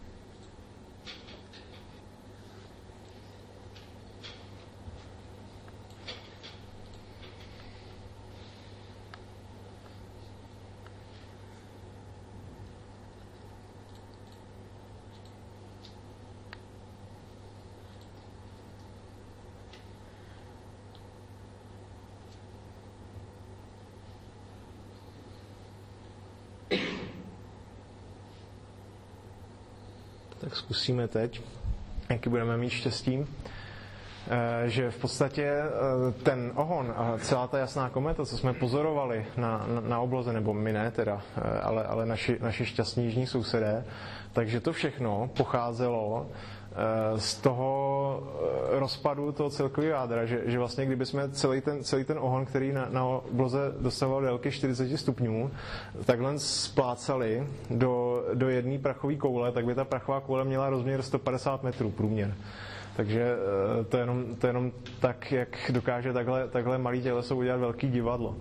Tak zkusíme teď, jaký budeme mít štěstí, že v podstatě ten ohon a celá ta jasná kometa, co jsme pozorovali na, na, na obloze, nebo my ne teda, ale, ale naši, naši šťastní jižní sousedé, takže to všechno pocházelo z toho rozpadu toho celkového jádra, že, že vlastně kdyby jsme celý ten, celý ten ohon, který na, na obloze dosahoval délky čtyřicet stupňů, takhle splácali do, do jedné prachové koule, tak by ta prachová koule měla rozměr sto padesát metrů průměr. Takže to je jenom, to je jenom tak, jak dokáže takhle, takhle malý těleso udělat velký divadlo.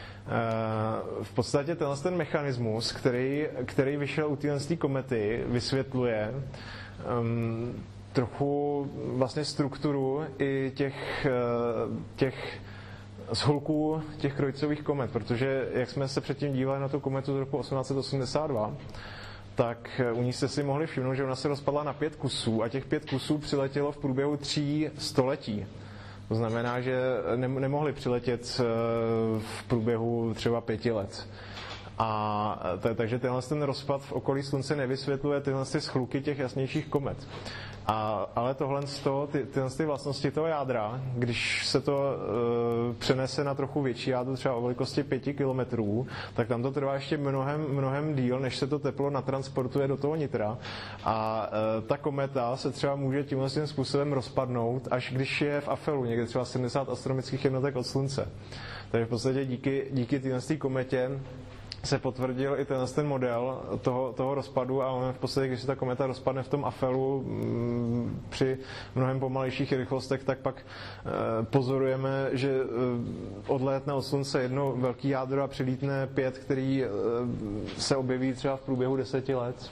V podstatě tenhle ten mechanismus, který, který vyšel u téhle komety, vysvětluje um, trochu vlastně strukturu i těch, těch shulků těch krojcových komet, protože jak jsme se předtím dívali na tu kometu z roku osmnáct set osmdesát dva, tak u ní jste si mohli všimnout, že ona se rozpadla na pět kusů a těch pět kusů přiletělo v průběhu tří století. To znamená, že nemohli přiletět v průběhu třeba pěti let. A t- takže tenhle ten rozpad v okolí Slunce nevysvětluje tyhle ty schluky těch jasnějších komet. A, ale tohle, ty, tyhle ty vlastnosti toho jádra, když se to e, přenese na trochu větší jádro, třeba o velikosti pěti kilometrů, tak tam to trvá ještě mnohem, mnohem díl, než se to teplo natransportuje do toho nitra. A e, ta kometa se třeba může tímhle tím způsobem rozpadnout, až když je v afelu, někde třeba sedmdesát astronomických jednotek od Slunce. Takže v podstatě díky, díky téhle kometě se potvrdil i ten, ten model toho, toho rozpadu a on v podstatě, když se ta kometa rozpadne v tom afelu m, při mnohem pomalejších rychlostech, tak pak e, pozorujeme, že e, odlétne od Slunce jedno velký jádro a přilítne pět, který e, se objeví třeba v průběhu deseti let.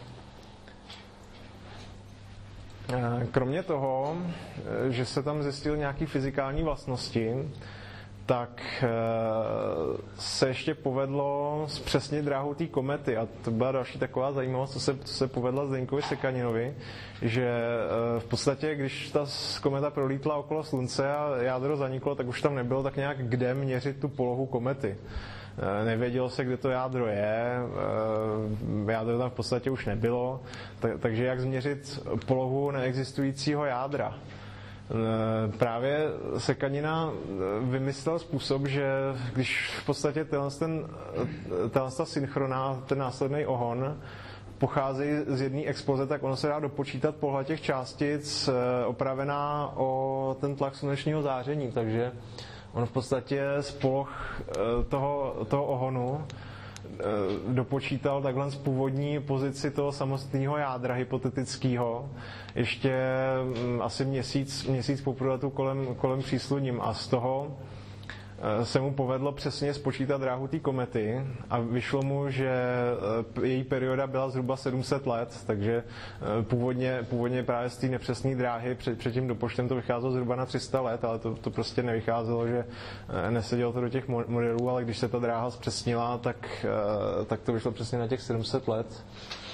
E, kromě toho, e, že se tam zjistily nějaké fyzikální vlastnosti, tak se ještě povedlo zpřesnit dráhu té komety a to byla další taková zajímavost, co se, co se povedla Zdeňkovi Sekaninovi, že v podstatě, když ta kometa prolítla okolo Slunce a jádro zaniklo, tak už tam nebylo tak nějak kde měřit tu polohu komety. Nevědělo se, kde to jádro je, jádro tam v podstatě už nebylo, takže jak změřit polohu neexistujícího jádra? Právě sekanina vymyslel způsob, že když v podstatě tenhle, ten, tenhle ta synchrona, ten následný ohon pocházejí z jedné exploze, tak ono se dá dopočítat poloha těch částic opravená o ten tlak slunečního záření, takže on v podstatě z poloh toho, toho ohonu dopočítal takhle z původní pozici toho samotného jádra hypotetického ještě asi měsíc, měsíc po průletu kolem, kolem přísluním a z toho se mu povedlo přesně spočítat dráhu té komety a vyšlo mu, že její perioda byla zhruba sedm set let, takže původně, původně právě z té nepřesné dráhy před, před tím dopočtem to vycházelo zhruba na tři sta let, ale to, to prostě nevycházelo, že nesedělo to do těch modelů, ale když se ta dráha zpřesnila, tak, tak to vyšlo přesně na těch sedm set let.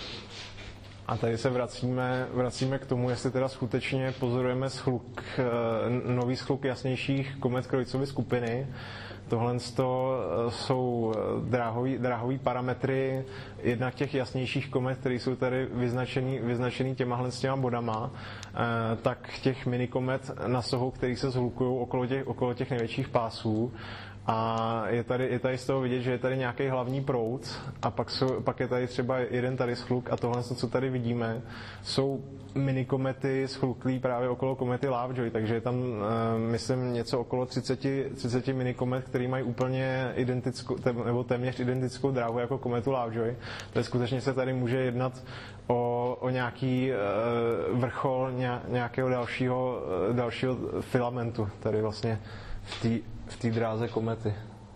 A tady se vracíme, vracíme k tomu, jestli teda skutečně pozorujeme schluk, nový schluk jasnějších komet Krojcovy skupiny. Tohle jsou dráhový, dráhový parametry jednak těch jasnějších komet, které jsou tady vyznačený, vyznačený těmahle s těma bodama, tak těch minikomet na sohu, který se shlukují okolo těch, okolo těch největších pásů. A je tady, je tady z toho vidět, že je tady nějaký hlavní proud a pak, jsou, pak je tady třeba jeden tady schluk a tohle, co tady vidíme, jsou minikomety schluklý právě okolo komety Lovejoy, takže je tam, myslím, něco okolo třicet, třicet minikomet, který mají úplně identickou, nebo téměř identickou dráhu jako kometu Lovejoy. Takže skutečně se tady může jednat o, o nějaký vrchol nějakého dalšího, dalšího filamentu, tady vlastně v té v té dráze komety.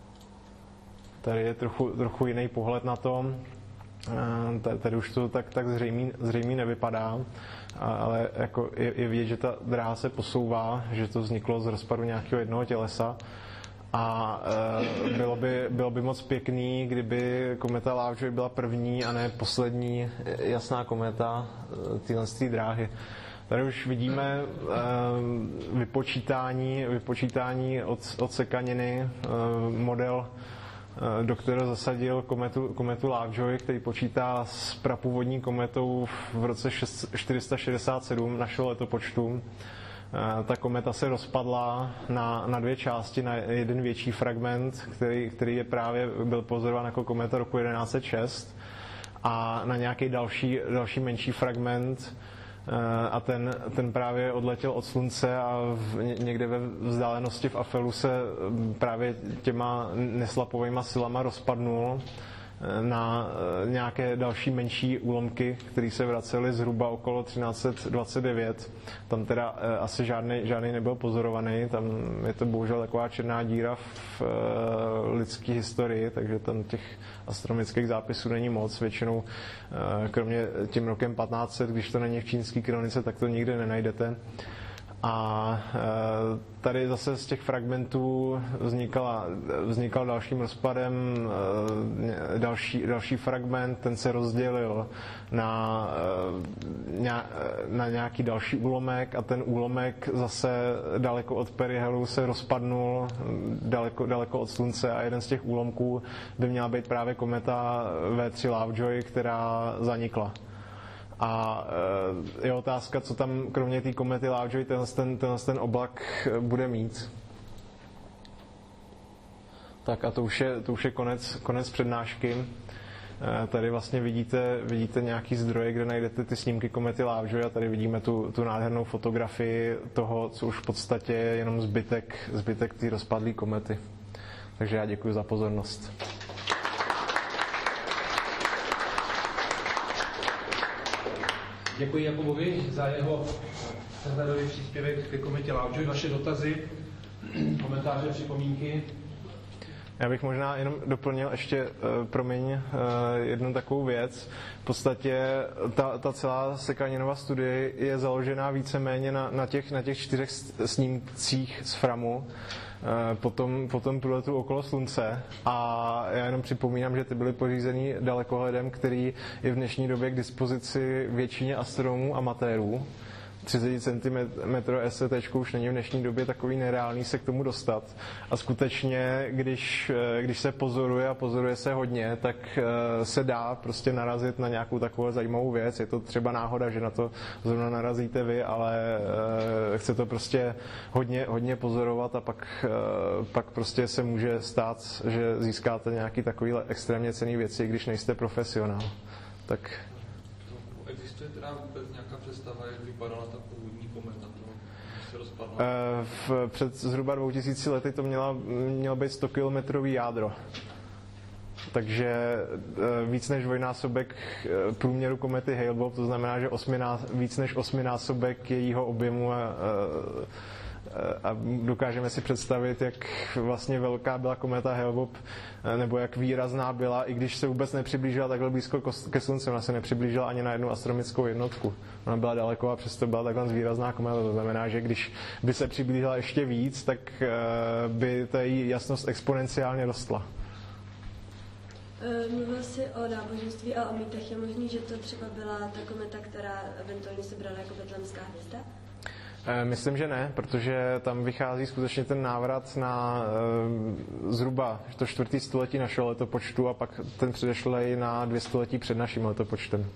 Tady je trochu, trochu jiný pohled na to. Tady, tady už to tak, tak zřejmý, zřejmý nevypadá, ale jako je, je vidět, že ta dráha se posouvá, že to vzniklo z rozpadu nějakého jednoho tělesa. A e, bylo, by, bylo by moc pěkný, kdyby kometa Lovejoy byla první a ne poslední jasná kometa téhle dráhy. Tady už vidíme uh, vypočítání, vypočítání od, od sekaniny, uh, model, uh, do kterého zasadil kometu, kometu Lovejoy, který počítá s prapůvodní kometou v roce čtyři sta šedesát sedm našeho letopočtu. Uh, ta kometa se rozpadla na, na dvě části, na jeden větší fragment, který, který je právě byl pozorován jako kometa roku jedenáct set šest a na nějaký další, další menší fragment, a ten, ten právě odletěl od slunce a v, někde ve vzdálenosti v Afelu se právě těma neslapovými silama rozpadnul na nějaké další menší úlomky, které se vracely zhruba okolo třináct set dvacet devět. Tam teda asi žádný, žádný nebyl pozorovaný, tam je to bohužel taková černá díra v lidské historii, takže tam těch astronomických zápisů není moc. Většinou kromě tím rokem patnáct set, když to není v čínské kronice, tak to nikde nenajdete. A tady zase z těch fragmentů vznikala, vznikal dalším rozpadem další, další fragment, ten se rozdělil na, na nějaký další úlomek a ten úlomek zase daleko od perihelu se rozpadnul daleko, daleko od slunce a jeden z těch úlomků by měla být právě kometa V tři Lovejoy, která zanikla. A je otázka, co tam kromě té komety Lovejoy tenhle ten, tenhle ten oblak bude mít. Tak a to už je, to už je konec, konec přednášky. Tady vlastně vidíte, vidíte nějaký zdroje, kde najdete ty snímky komety Lovejoy a tady vidíme tu, tu nádhernou fotografii toho, co už v podstatě je jenom zbytek, zbytek té rozpadlé komety. Takže já děkuji za pozornost. Děkuji Jakubovi za jeho přehledový příspěvek ke kometě Lovejoy. Vaše dotazy, komentáře, připomínky? Já bych možná jenom doplnil ještě, promiň, jednu takovou věc. V podstatě ta, ta celá Sekaninova studie je založená víceméně na, na, těch, na těch čtyřech snímcích z Framu, potom, potom průletu okolo slunce a já jenom připomínám, že ty byly pořízený dalekohledem, který je v dnešní době k dispozici většině astronomů amatérů. třicet centimetrů S C T už není v dnešní době takový nereálný se k tomu dostat. A skutečně, když, když se pozoruje a pozoruje se hodně, tak se dá prostě narazit na nějakou takovou zajímavou věc. Je to třeba náhoda, že na to zrovna narazíte vy, ale chce to prostě hodně, hodně pozorovat a pak, pak prostě se může stát, že získáte nějaký takový extrémně cenný věci, když nejste profesionál. Tak existuje teda vůbec nějaká představa, jak vypadala ta původní kometa, když se rozpadla? V, před zhruba dvou tisíci lety to měla, mělo být sto kilometrový jádro. Takže víc než dvojnásobek průměru komety Hale-Bopp, to znamená, že osminás, víc než osminásobek jejího objemu a, a dokážeme si představit, jak vlastně velká byla kometa Hale-Bopp, nebo jak výrazná byla, i když se vůbec nepřiblížila takhle blízko ke Slunci. Ona se nepřiblížila ani na jednu astronomickou jednotku. Ona byla daleko a přesto byla takhle výrazná kometa. To znamená, že když by se přiblížila ještě víc, tak by ta její jasnost exponenciálně rostla. Mluvil jsi o náboženství a o mýtech. Je možný, že to třeba byla ta kometa, která eventuálně se brala jako betlémská hvězda? Myslím, že ne, protože tam vychází skutečně ten návrat na e, zhruba to čtvrtý století našeho letopočtu a pak ten předešlej na dvě století před naším letopočtem.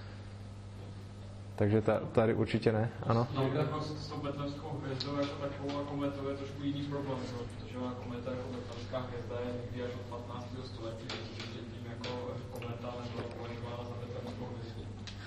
Takže ta, tady určitě ne, ano. No, jako s tou betlémskou hvězdou jako takovou a kometou je trošku jiný problém, protože ona kometa jako betlémská hvězda je někdy až od patnáctého století, protože tím jako kometa nebyla považována za betlémskou hvězdu.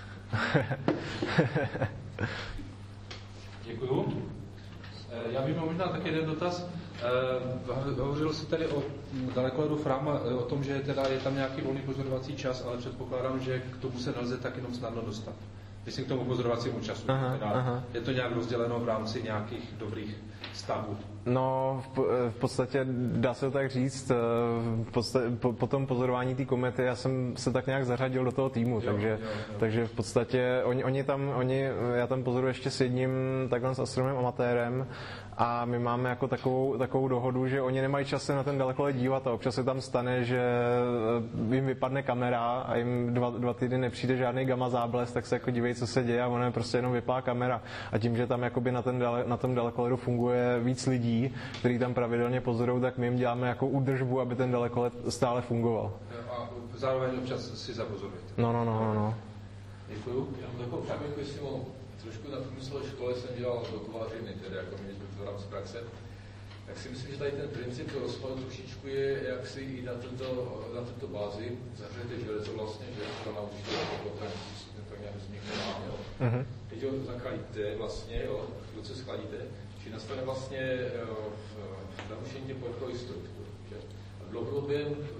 Děkuju. Já bych měl možná taky jeden dotaz. Hovořil jsi tady o dalekohledu Fram, o tom, že teda je tam nějaký volný pozorovací čas, ale předpokládám, že k tomu se nelze tak jenom snadno dostat. Myslím k tomu pozorovacímu času. Aha, teda aha. Je to nějak rozděleno v rámci nějakých dobrých stavů? No, v, v podstatě dá se to tak říct. V podstatě, po, po tom pozorování té komety já jsem se tak nějak zařadil do toho týmu, jo, takže, jo, jo. takže v podstatě oni, oni tam, oni, já tam pozoruji ještě s jedním takhle s astronomem amatérem a my máme jako takovou, takovou dohodu, že oni nemají čas se na ten dalekohled dívat a občas se tam stane, že jim vypadne kamera a jim dva, dva týdny nepřijde žádný gamma záblesk, tak se jako dívají, co se děje a ono je prostě jenom vypá kamera. A tím, že tam jakoby na, ten dale, na tom dalekohledu funguje víc lidí, kteří tam pravidelně pozorují, tak my jim děláme jako údržbu, aby ten dalekohled stále fungoval. A zároveň občas si zapozorujete. No, no, no, no. no. Děkuju. Já mám takovou připomínku, jestli mohu. Trošku na průmyslové škole jsem dělal dokovařiny, tedy jako měli jsme to rámci praxe. Tak si myslím, že tady ten princip rozpadu trošičku je jaksi i na této, na této bázi. Zahřejete železo vlastně, že to na určitě jako tak nějak vznikne máme. Uh-huh. Teď ho zakladíte vlastně, jo, ruce skladíte, či nastane vlastně narušení těch povrchových struktur. A dlouhodobě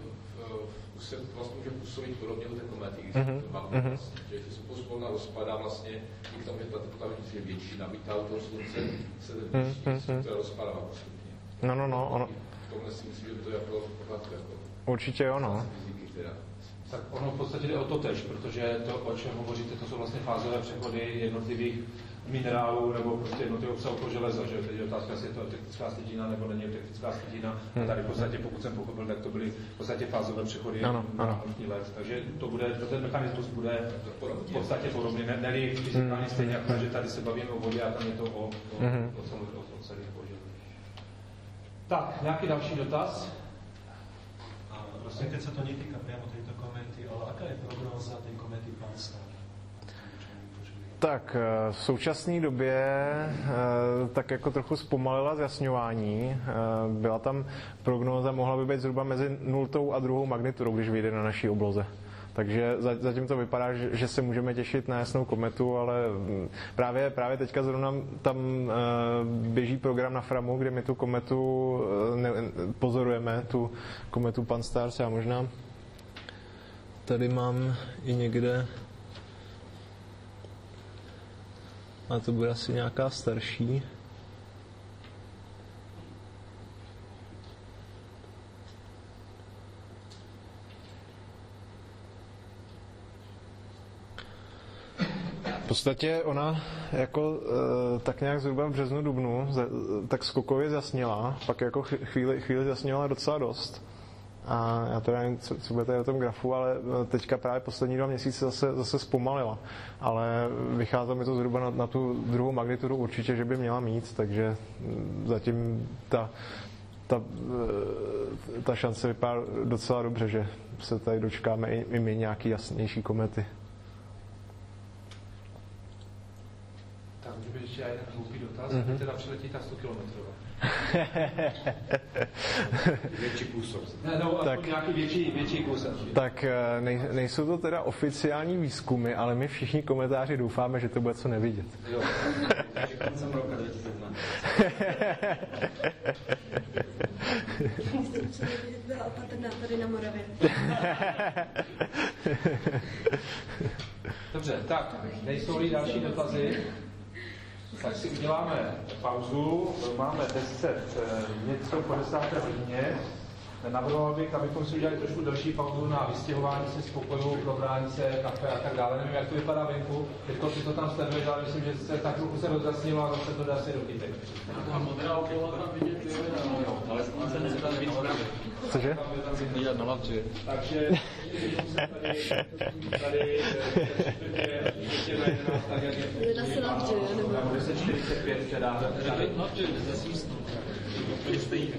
se vlastně může působit podobně u té komety, když uh-huh. to máme uh-huh. vlastně, že se spolu rozpadá vlastně i k tomu, že ta teplota je větší, nabitá u toho slunce, se ten větší uh-huh. struktura rozpadá postupně. No, no, no, ono. V tomhle si myslím, že to je jako pořádku. Jako určitě ono. Tak ono v podstatě jde o to tež, protože to, o čem hovoříte, to jsou vlastně fázové přechody jednotlivých minerálů nebo prostě jednotlivého obsahu toho železa, že teď je otázka, jestli je to euktektická slitina nebo není euktektická slitina. Hmm. A tady v podstatě, pokud jsem pochopil, tak to byly v podstatě fázové přechody ano, na ano. noční let. Takže to bude, ten mechanismus bude v podstatě podobný, ne, ne fyzikálně hmm. stejně, jako že tady se bavíme o vodě a tam je to o, o, hmm. o, o, o, o celých božích. Tak, nějaký další dotaz? Prosím, teď se to netýka priamo tejto komety, ale aká je prognóza tej komety Pan-STAR? Tak v současné době tak jako trochu zpomalila zjasňování. Byla tam prognóza, mohla by být zhruba mezi nultou a druhou magnitudou, když vyjde na naší obloze. Takže zatím to vypadá, že se můžeme těšit na jasnou kometu, ale právě, právě teďka zrovna tam běží program na Framu, kde my tu kometu pozorujeme, tu kometu Pan-STAR. Já možná tady mám i někde, a to bude asi nějaká starší. V podstatě ona jako tak nějak zhruba v březnu, dubnu tak skokově zasněla, pak jako chvíli, chvíli zasněla docela dost. A já teda nevím, co, co budete o tom grafu, ale teďka právě poslední dva měsíce zase, zase zpomalila. Ale vycházelo mi to zhruba na, na tu druhou magnitudu určitě, že by měla mít, takže zatím ta, ta, ta šance vypadá docela dobře, že se tady dočkáme i, i my nějaký jasnější komety. Tak může být ještě jeden hloupý dotaz, mm-hmm. teda přiletí ta sto kilometrů. Větší působ. Ne, no, tak, nějaký větší, větší kus. Tak nej, nejsou to teda oficiální výzkumy, ale my všichni komentáři doufáme, že to bude co nevidět. Jo. Takže koncem roku dva tisíce dvanáct. Byla opatrná tady na Moravě. Dobře, tak, nejsou-li další dotazy, tak si uděláme pauzu, máme deset, něco po desáté hodině. Navrhoval bych, abychom si udělali trošku delší pauzu na vystěhování se z pokoju, probrání se, kafe a tak dále. Nevím, jak to vypadá venku, teďko si to tam sleduješ, ale myslím, že se tak trochu se rozjasnilo a zase to dá si do kytek. A modrá okolo tam vidět, ale se nedá víc právě. Cože? Vidět na lavči. Takže tady, tady, ještě na jedenáct, tak jak je. Nedá se lavči, nebo? deset čtyřicet pět včera. Lavči, zasístnu. To je stejně.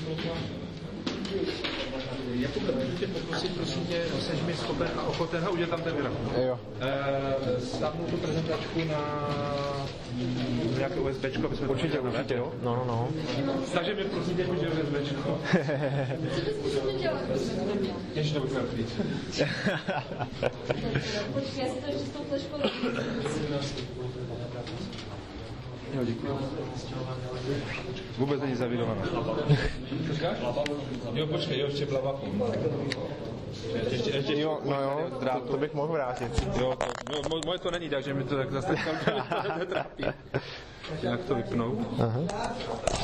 Jakube, můžu tě poprosit, prosím tě, jsi mi schopen a ochoten, už je tam ten graf. Jo. E, stavnu tu prezentačku na nějaké USBčko, aby jsme Určitě, to určitě. No, no, no. Takže mi prosím tě, že USBčko. Ještě nebudu měl klíč. Počkej, já si to ještě s tou fleškou. Jo, děkuji. Vůbec není zavidovaná. Co říkáš? Jo, počkej, jo, ještě blabapů. Ještě, ještě, Jo, no jo, to, to bych mohl vrátit. Jo, to, no, moje to není, takže mi to tak zase tak netrápí. Jak to vypnout? Aha.